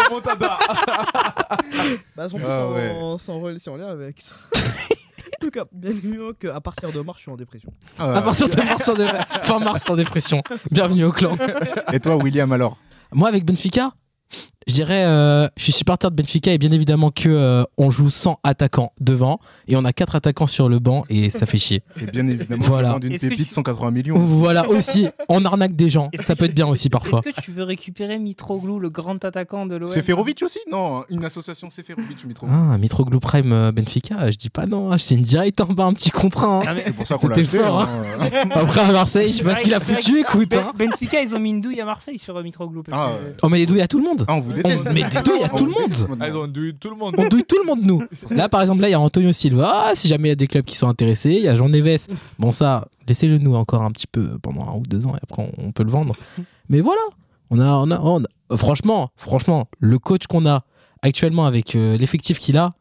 Speaker 8: Bah, sans,
Speaker 2: Ah
Speaker 8: sans,
Speaker 2: ouais.
Speaker 8: sans relation en lien avec ça. En tout cas, bien évidemment qu'à partir de mars, je suis en dépression.
Speaker 2: Ah ouais.
Speaker 3: À partir de mars en dé- fin mars en dépression. Bienvenue au clan.
Speaker 2: Et toi, William, alors?
Speaker 3: Moi, avec Benfica, je dirais, euh, je suis supporter de Benfica et bien évidemment que euh, on joue sans attaquant devant et on a quatre attaquants sur le banc et ça fait chier.
Speaker 2: Et bien évidemment,
Speaker 3: Voilà.
Speaker 2: voilà. Vendre une
Speaker 5: Est-ce que
Speaker 2: pépite
Speaker 5: tu-
Speaker 2: cent quatre-vingts millions.
Speaker 3: Voilà aussi, on arnaque des gens.
Speaker 5: Est-ce que
Speaker 3: Ça peut
Speaker 5: tu-
Speaker 3: être bien aussi parfois.
Speaker 5: Est-ce que tu veux récupérer Mitroglou, le grand attaquant de l'O M?
Speaker 2: Seferovic aussi? Non, une association Seferovic, Mitrovic.
Speaker 3: Ah, Mitroglou Prime euh, Benfica, je dis pas non, hein, c'est une direct en bas, un petit contrat. hein.
Speaker 5: Ah, mais-
Speaker 2: C'est pour ça qu'on l'a
Speaker 3: C'était
Speaker 2: acheté.
Speaker 3: fort,
Speaker 2: hein.
Speaker 3: Après à Marseille, je sais pas ce qu'il a foutu, écoute.
Speaker 5: Ben-
Speaker 3: hein.
Speaker 5: Benfica, ils ont mis une douille à Marseille sur euh, Mitroglou. parce
Speaker 2: Ah,
Speaker 5: que-
Speaker 2: ouais.
Speaker 3: On met des douilles à tout le monde.
Speaker 2: Ah, on vous déteste.
Speaker 3: On met des douilles à
Speaker 2: On
Speaker 3: tout le
Speaker 2: vous
Speaker 3: monde.
Speaker 2: déteste,
Speaker 6: Ah, ils ont douillé tout le monde.
Speaker 3: On douille tout le monde, nous. Là, par exemple, là, il y a Antonio Silva. Ah, si jamais il y a des clubs qui sont intéressés, il y a Jean Neves. Bon, ça, laissez-le nous encore un petit peu pendant un ou deux ans et après, on, on peut le vendre. Mais voilà, on a, on a, on a- franchement, franchement, le coach qu'on a actuellement avec euh, l'effectif qu'il a,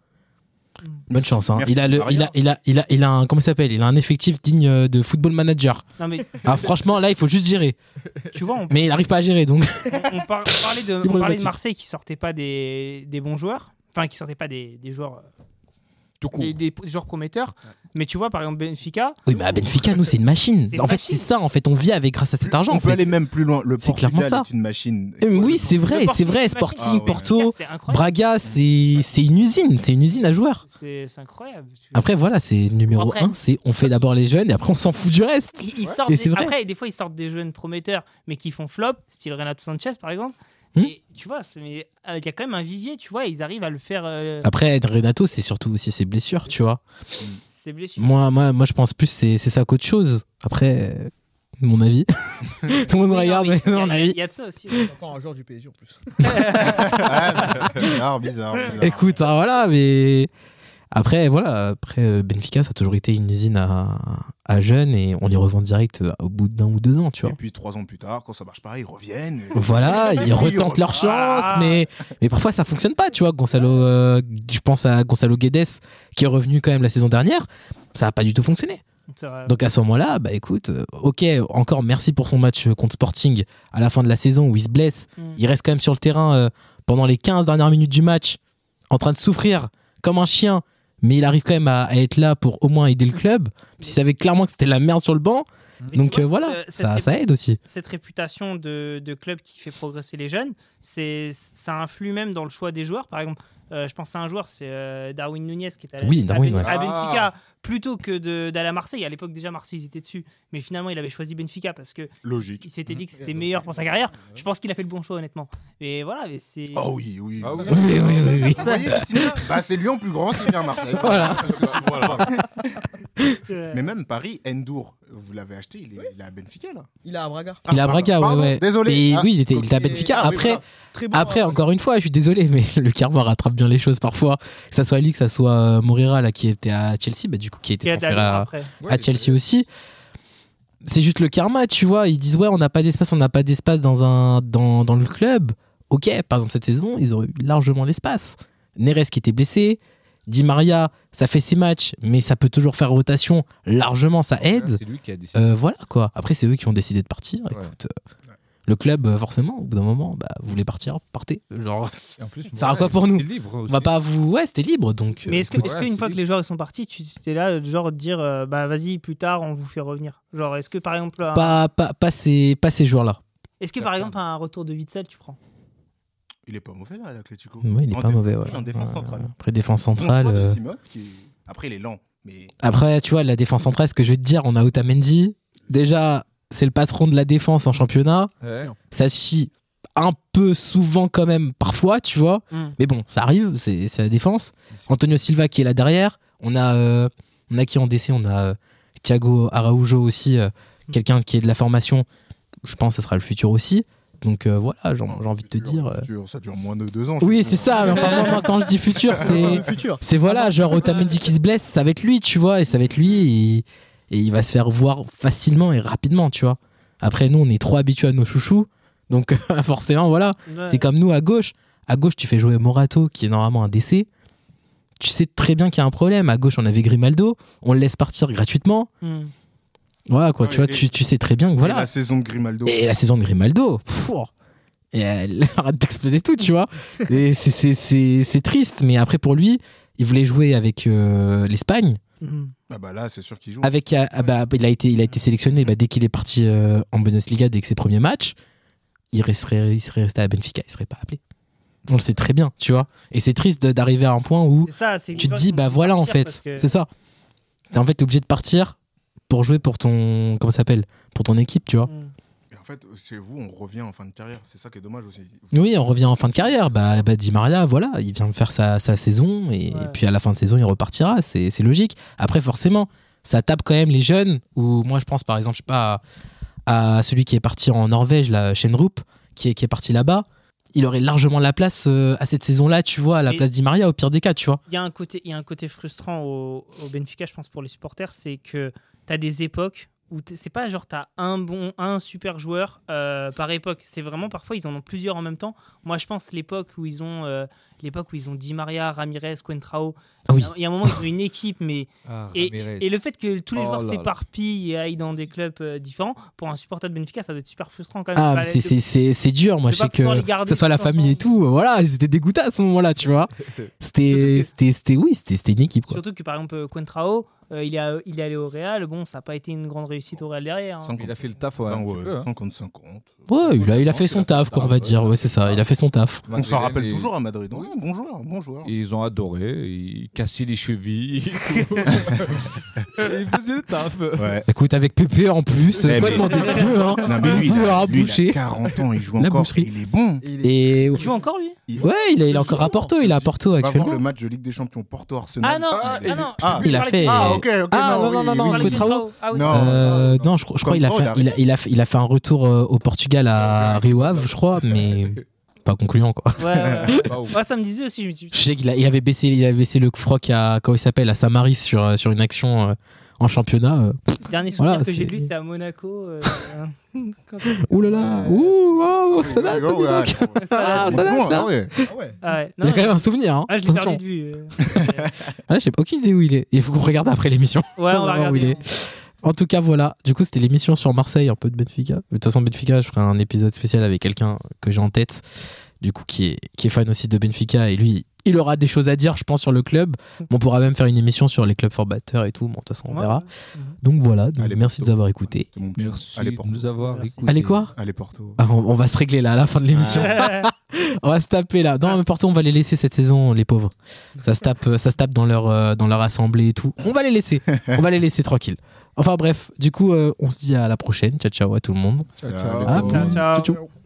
Speaker 3: bonne chance. Hein.
Speaker 2: Merci,
Speaker 3: Il a le, il a, il a, il a, il a un, comment il s'appelle Il a un effectif digne euh, de football manager.
Speaker 5: Non, mais
Speaker 3: Ah, franchement, là, il faut juste gérer.
Speaker 5: tu vois, on,
Speaker 3: Mais il n'arrive pas à gérer, donc.
Speaker 5: on, on par- on parlait de, on
Speaker 3: Problématique.
Speaker 5: parlait de Marseille qui sortait pas des, des bons joueurs. Enfin, qui sortait pas des, des joueurs. euh,
Speaker 6: Tout court.
Speaker 5: Des, des- des joueurs prometteurs. Mais tu vois, par exemple, Benfica.
Speaker 3: Oui, mais à Benfica, nous, c'est une machine.
Speaker 5: C'est une
Speaker 3: En fait,
Speaker 5: machine.
Speaker 3: c'est ça. En fait, on vit avec grâce à cet argent.
Speaker 2: On
Speaker 3: en
Speaker 2: peut
Speaker 3: fait.
Speaker 2: aller même plus loin. Le
Speaker 3: C'est clairement
Speaker 2: Portugal
Speaker 3: ça.
Speaker 2: est une machine.
Speaker 3: Euh, Oui, c'est vrai,
Speaker 5: Le
Speaker 3: c'est vrai.
Speaker 5: Portugal,
Speaker 3: Sporting,
Speaker 2: Ah, ouais.
Speaker 3: Porto,
Speaker 5: c'est incroyable.
Speaker 3: Braga, c'est c'est une usine, c'est une usine à joueurs.
Speaker 5: C'est c'est incroyable. Tu-
Speaker 3: Après, voilà, c'est numéro
Speaker 5: Après,
Speaker 3: un, c'est on fait d'abord les jeunes et après on s'en fout du reste.
Speaker 5: Ils, ils sortent
Speaker 3: Et
Speaker 5: des-
Speaker 3: c'est vrai.
Speaker 5: Après, des fois, ils sortent des jeunes prometteurs, mais qui font flop, style Renato Sanchez, par exemple.
Speaker 3: Hmm.
Speaker 5: Et tu vois, c'est- mais, euh, il y a quand même un vivier, tu vois, ils arrivent à le faire. euh,
Speaker 3: Après, Renato, c'est surtout aussi ses blessures, tu vois.
Speaker 5: ses blessures.
Speaker 3: Moi, moi, moi, je pense plus c'est c'est ça qu'autre chose. Après, euh, mon avis. Tout le monde
Speaker 5: Oui, non,
Speaker 3: regarde,
Speaker 5: mais
Speaker 3: mais
Speaker 5: il y a-
Speaker 3: mon
Speaker 5: il y a-
Speaker 3: avis.
Speaker 5: Il y a de ça aussi. ouais.
Speaker 8: Encore un joueur du P S G en plus.
Speaker 2: Ah, bizarre, bizarre, bizarre.
Speaker 3: Écoute, hein, voilà, mais Après, voilà, après euh, Benfica, ça a toujours été une usine à, à jeunes et on les revend direct euh, au bout d'un ou deux ans, tu vois.
Speaker 2: Et puis trois ans plus tard, quand ça marche pas, ils reviennent. et-
Speaker 3: Voilà, ils retentent leur chance,
Speaker 5: Ah.
Speaker 3: mais, mais parfois ça fonctionne pas, tu vois. Gonzalo, euh, je pense à Gonzalo Guedes qui est revenu quand même la saison dernière, ça a pas du tout fonctionné.
Speaker 5: C'est vrai.
Speaker 3: Donc à ce moment-là, bah écoute, euh, ok, encore merci pour son match euh, contre Sporting à la fin de la saison où il se blesse.
Speaker 5: Mm.
Speaker 3: Il reste quand même sur le terrain euh, pendant les quinze dernières minutes du match, en train de souffrir comme un chien, mais il arrive quand même à, à être là pour au moins aider le club. S'il savait clairement que c'était la merde sur le banc,
Speaker 5: Mais
Speaker 3: donc
Speaker 5: tu vois,
Speaker 3: euh, voilà,
Speaker 5: cette- cette
Speaker 3: ça, ça
Speaker 5: répu-
Speaker 3: aide aussi.
Speaker 5: Cette réputation de, de club qui fait progresser les jeunes, c'est, ça influe même dans le choix des joueurs. Par exemple, euh, je pense à un joueur, c'est euh, Darwin Nunez qui est à,
Speaker 3: Oui,
Speaker 5: à
Speaker 3: Darwin,
Speaker 5: Ben-
Speaker 3: ouais.
Speaker 5: à Benfica plutôt que de, d'aller à Marseille. À l'époque, déjà, Marseille, ils étaient dessus. Mais finalement, il avait choisi Benfica parce que
Speaker 2: Logique.
Speaker 5: il s'était dit que c'était meilleur pour sa carrière. Je pense qu'il a fait le bon choix, honnêtement. Et voilà, mais c'est.
Speaker 2: Oh oui, oui.
Speaker 6: Ah oui.
Speaker 3: Oui, oui, oui, oui.
Speaker 2: Vous voyez, Vitinha, bah, c'est Lyon plus grand, c'est bien Marseille.
Speaker 3: Voilà.
Speaker 5: Euh,
Speaker 2: Mais même Paris, Endur, vous l'avez acheté, il est, il est à Benfica là.
Speaker 8: Il a à Braga.
Speaker 3: Il est à
Speaker 2: Ah,
Speaker 3: Braga,
Speaker 2: pardon,
Speaker 3: ouais, ouais.
Speaker 2: Désolé.
Speaker 3: Et
Speaker 2: Ah,
Speaker 3: oui, il était, il était à
Speaker 2: ok.
Speaker 3: Benfica.
Speaker 2: Ah, oui,
Speaker 3: Après,
Speaker 2: voilà.
Speaker 8: Très bon.
Speaker 3: Après,
Speaker 8: euh,
Speaker 3: encore une fois, je suis désolé, mais le karma rattrape bien les choses parfois. Que ça soit lui, que ça soit euh, Moreira là, qui était à Chelsea, bah, du coup, qui a été
Speaker 5: qui a
Speaker 3: transféré
Speaker 5: d'aller
Speaker 3: à,
Speaker 5: après.
Speaker 3: à Chelsea aussi. C'est juste le karma, tu vois. Ils disent, ouais, on n'a pas d'espace, on n'a pas d'espace dans, un, dans, dans le club. Ok, par exemple, cette saison, ils auraient eu largement l'espace. Neres qui était blessé. Di Maria, ça fait ses matchs, mais ça peut toujours faire rotation. Largement, ça aide.
Speaker 6: C'est lui qui a décidé.
Speaker 3: Euh, voilà quoi. Après, c'est eux qui ont décidé de partir.
Speaker 6: Ouais.
Speaker 3: Écoute, euh, le club, euh, forcément, au bout d'un moment, bah, vous voulez partir, partez. Genre,
Speaker 6: Et en plus,
Speaker 3: ça a quoi pour nous
Speaker 6: c'est libre
Speaker 3: on
Speaker 6: aussi.
Speaker 3: va pas vous. Ouais, c'était libre donc.
Speaker 5: Mais
Speaker 3: euh,
Speaker 5: est-ce que,
Speaker 3: écoute,
Speaker 5: est-ce
Speaker 6: ouais,
Speaker 5: qu'une
Speaker 6: c'est
Speaker 5: fois que
Speaker 6: libre.
Speaker 5: les joueurs ils sont partis, tu étais là, genre de dire, euh, bah vas-y, plus tard, on vous fait revenir. Genre, est-ce que par exemple, un-
Speaker 3: pas, pas, pas ces, pas ces joueurs-là.
Speaker 5: est-ce que par exemple un retour de Witzel, tu prends?
Speaker 2: Il est pas mauvais là, l'Atlético.
Speaker 3: Ouais, il est
Speaker 2: En
Speaker 3: pas
Speaker 2: défense,
Speaker 3: mauvais.
Speaker 2: oui,
Speaker 3: Ouais.
Speaker 2: En défense
Speaker 3: Ouais,
Speaker 2: centrale.
Speaker 3: Après, défense
Speaker 2: Bon
Speaker 3: centrale.
Speaker 2: choix de
Speaker 3: euh,
Speaker 2: Simone, qui- Après, il est lent, mais
Speaker 3: Après, tu vois, la défense centrale, ce que je vais te dire, on a Otamendi. Déjà, c'est le patron de la défense en championnat.
Speaker 6: Ouais.
Speaker 3: Ça se chie un peu souvent quand même, parfois, tu vois.
Speaker 5: Mm.
Speaker 3: Mais bon, ça arrive, c'est c'est la défense. Antonio Silva qui est là derrière. On a, euh, on a qui en D C, on a euh, Thiago Araujo aussi, euh, quelqu'un qui est de la formation. Je pense que ça sera le futur aussi. Donc euh, voilà, j'ai j'ai envie de te
Speaker 2: futur,
Speaker 3: dire. euh,
Speaker 2: futur, ça dure moins de deux ans. je
Speaker 3: Oui,
Speaker 2: pense.
Speaker 3: c'est ça. Mais enfin, moi, moi, quand je dis futur, c'est.
Speaker 8: le futur.
Speaker 3: C'est voilà, genre Otamendi qui se blesse, ça va être lui, tu vois, et ça va être lui, et, et il va se faire voir facilement et rapidement, tu vois. Après, nous, on est trop habitués à nos chouchous, donc forcément, voilà.
Speaker 5: Ouais.
Speaker 3: C'est comme nous à gauche. À gauche, tu fais jouer Morato, qui est normalement un D C. Tu sais très bien qu'il y a un problème. À gauche, on avait Grimaldo, on le laisse partir gratuitement.
Speaker 5: Mm.
Speaker 3: Voilà, quoi,
Speaker 2: Ouais,
Speaker 3: tu vois,
Speaker 2: et-
Speaker 3: tu, tu sais très bien que
Speaker 2: Et
Speaker 3: voilà.
Speaker 2: la saison de Grimaldo.
Speaker 3: Et la saison de Grimaldo, pfff, et elle arrête d'exploser tout, tu vois. Et c'est- c'est- c'est c'est triste, mais après pour lui, il voulait jouer avec euh, l'Espagne.
Speaker 5: Mhm.
Speaker 2: Ah bah là, c'est sûr qu'il joue.
Speaker 3: Avec, ah bah, il, a été, il a été sélectionné bah, dès qu'il est parti euh, en Bundesliga, dès que ses premiers matchs. Il, resterait, il serait resté à Benfica, il serait pas appelé. On le sait très bien, tu vois. Et c'est triste de- d'arriver à un point où
Speaker 5: C'est ça, c'est que
Speaker 3: tu te
Speaker 5: les
Speaker 3: dis,
Speaker 5: gens,
Speaker 3: bah
Speaker 5: ils vont
Speaker 3: voilà, en
Speaker 5: partir
Speaker 3: fait,
Speaker 5: parce que-
Speaker 3: c'est ça. T'es- En fait, t'es obligé de partir pour jouer pour ton. Comment ça s'appelle? Pour ton équipe, tu vois.
Speaker 5: Mm.
Speaker 2: Et en fait, chez vous, on revient en fin de carrière. C'est ça qui est dommage aussi.
Speaker 3: Oui, on revient en fin de carrière. Bah, bah Di Maria, voilà, il vient de faire sa, sa saison et,
Speaker 5: Ouais.
Speaker 3: et puis à la fin de saison, il repartira. C'est c'est logique. Après, forcément, ça tape quand même les jeunes. Ou moi, je pense par exemple, je sais pas, à, à celui qui est parti en Norvège, là, Shenrup, qui est, qui est parti là-bas. Il aurait largement la place euh, à cette saison-là, tu vois, à la
Speaker 5: Et-
Speaker 3: place d'I Maria, au pire des cas, tu vois.
Speaker 5: Il y a un côté, il y a un côté frustrant au, au Benfica, je pense, pour les supporters, c'est que tu as des époques où t'es- c'est pas genre tu as un bon, un super joueur euh, par époque. C'est vraiment parfois ils en ont plusieurs en même temps. Moi, je pense l'époque où ils ont euh, l'époque où ils ont Di Maria, Ramirez, Coentrao.
Speaker 3: Ah oui.
Speaker 5: Il y a un moment ils ont une équipe, mais
Speaker 6: Ah,
Speaker 5: et,
Speaker 6: Ramirez.
Speaker 5: et le fait que tous les
Speaker 6: Oh
Speaker 5: joueurs
Speaker 6: là là.
Speaker 5: s'éparpillent et aillent dans des clubs euh, différents, pour un supporter de Benfica, ça doit être super frustrant quand même.
Speaker 3: Ah,
Speaker 5: Bah,
Speaker 3: mais c'est-
Speaker 5: de-
Speaker 3: c'est c'est- c'est dur. Moi,
Speaker 5: de
Speaker 3: je
Speaker 5: pas
Speaker 3: sais que
Speaker 5: pouvoir les garder
Speaker 3: que ce soit la
Speaker 5: tous
Speaker 3: famille et
Speaker 5: ensemble.
Speaker 3: tout, voilà, ils étaient dégoûtés à ce moment-là, tu vois. C'était, c'était, c'était, oui, c'était c'était une équipe, quoi.
Speaker 5: Surtout que par exemple Coentrao, euh, il, est à- il est allé au Real, bon, ça n'a pas été une grande réussite au Real derrière. hein.
Speaker 2: Sans
Speaker 6: Il a fait le taf, ouais,
Speaker 2: Ah
Speaker 6: un petit
Speaker 2: ouais,
Speaker 6: peu, hein.
Speaker 2: cinquante cinquante.
Speaker 3: Ouais, il a, il a fait son taf, quoi, on va dire. Ouais, c'est ça, il a fait son taf.
Speaker 2: On s'en
Speaker 6: Madrilène,
Speaker 2: rappelle
Speaker 6: et-
Speaker 2: toujours à Madrid. Ouais, bon joueur, bon joueur.
Speaker 6: et ils ont adoré, ils cassaient les chevilles. ils faisaient le taf.
Speaker 2: Ouais.
Speaker 3: Écoute, avec Pépé en plus,
Speaker 2: Eh,
Speaker 3: faut
Speaker 2: mais-
Speaker 3: demander mieux, hein.
Speaker 2: Non, mais lui, il
Speaker 3: Deux
Speaker 2: a,
Speaker 3: à
Speaker 2: lui, il a
Speaker 3: boucher.
Speaker 2: quarante ans, il joue
Speaker 3: La
Speaker 2: encore.
Speaker 3: boucherie.
Speaker 2: Il est bon.
Speaker 3: Et
Speaker 5: Il joue encore lui
Speaker 3: ouais, il est, il est encore à Porto, il est à Porto
Speaker 2: Va voir
Speaker 3: actuellement.
Speaker 2: le match de Ligue des Champions Porto-Arsenal.
Speaker 5: Ah non,
Speaker 6: Ah,
Speaker 5: ah, non,
Speaker 2: ah,
Speaker 5: je
Speaker 3: il a
Speaker 5: parlais
Speaker 3: fait-
Speaker 5: de-
Speaker 2: Ah, ok, ok.
Speaker 3: Ah, non,
Speaker 2: oui,
Speaker 3: non, non,
Speaker 2: oui,
Speaker 3: non,
Speaker 2: oui.
Speaker 5: je parlais de
Speaker 3: Coentrao.
Speaker 5: Coentrao. Ah oui.
Speaker 2: Non.
Speaker 3: Euh, non, je, crois- je crois qu'il a
Speaker 2: Comme
Speaker 3: fait,
Speaker 2: Paul
Speaker 3: il a, il a, fait- il a fait un retour euh, au Portugal à Rio Ave, je crois, mais pas concluant quoi.
Speaker 5: Ouais, ouais.
Speaker 6: Pas ouf.
Speaker 5: Ouais, ça me disait aussi, je me dis.
Speaker 3: Je sais qu'il a- il avait baissé, il avait baissé le froc à, comment il s'appelle, à Samaris sur, euh, sur une action euh, en championnat. euh.
Speaker 5: Le dernier souvenir
Speaker 3: Voilà,
Speaker 5: que j'ai
Speaker 3: c'est-
Speaker 5: de lui, c'est à Monaco. euh, quand-
Speaker 3: Ouh là là, ouh, waouh, ça date, ça
Speaker 2: Ouais, ouais,
Speaker 3: date.
Speaker 2: ouais.
Speaker 5: ça-
Speaker 3: Ah, ça date,
Speaker 2: Bon,
Speaker 3: là.
Speaker 2: ah ouais.
Speaker 8: Ah ouais.
Speaker 5: Ah ouais.
Speaker 3: Il y
Speaker 5: Non,
Speaker 3: a quand même un souvenir. Hein.
Speaker 5: ah, je l'ai
Speaker 3: Attention.
Speaker 5: perdu de vue. euh.
Speaker 3: Ah, j'ai aucune idée où il est. Il faut qu'on regarde après l'émission.
Speaker 5: Ouais, on va
Speaker 3: Savoir où il
Speaker 5: regarder.
Speaker 3: est. En tout cas, voilà. Du coup, c'était l'émission sur Marseille, un peu de Benfica. De toute façon, Benfica, je ferai un épisode spécial avec quelqu'un que j'ai en tête, du coup, qui est, qui est fan aussi de Benfica. Et lui, il aura des choses à dire, je pense, sur le club. On pourra même faire une émission sur les clubs formateurs et tout. Bon, de toute façon, on
Speaker 5: Ouais.
Speaker 3: verra. Donc voilà. Donc,
Speaker 2: Allez,
Speaker 3: merci de
Speaker 2: Porto.
Speaker 3: nous avoir écoutés.
Speaker 2: C'est mon petit-
Speaker 6: Merci
Speaker 2: Allez,
Speaker 6: de
Speaker 2: Porto.
Speaker 6: nous avoir
Speaker 5: Merci.
Speaker 6: écoutés.
Speaker 3: Allez, quoi
Speaker 2: Allez, Porto.
Speaker 3: Ah, on, on va se régler là, à la fin de l'émission. On va se taper là. Non, mais Porto, on va les laisser cette saison, les pauvres. Ça se tape, ça se tape dans leur, euh, dans leur assemblée et tout. On va les laisser. On va les laisser tranquilles. Enfin bref, du coup, euh, on se dit à la prochaine. Ciao, ciao à tout le monde.
Speaker 2: Salut,
Speaker 6: ciao.
Speaker 2: les
Speaker 3: À
Speaker 2: gars.
Speaker 3: plus.
Speaker 5: Ciao, ciao.
Speaker 3: Ciao, ciao.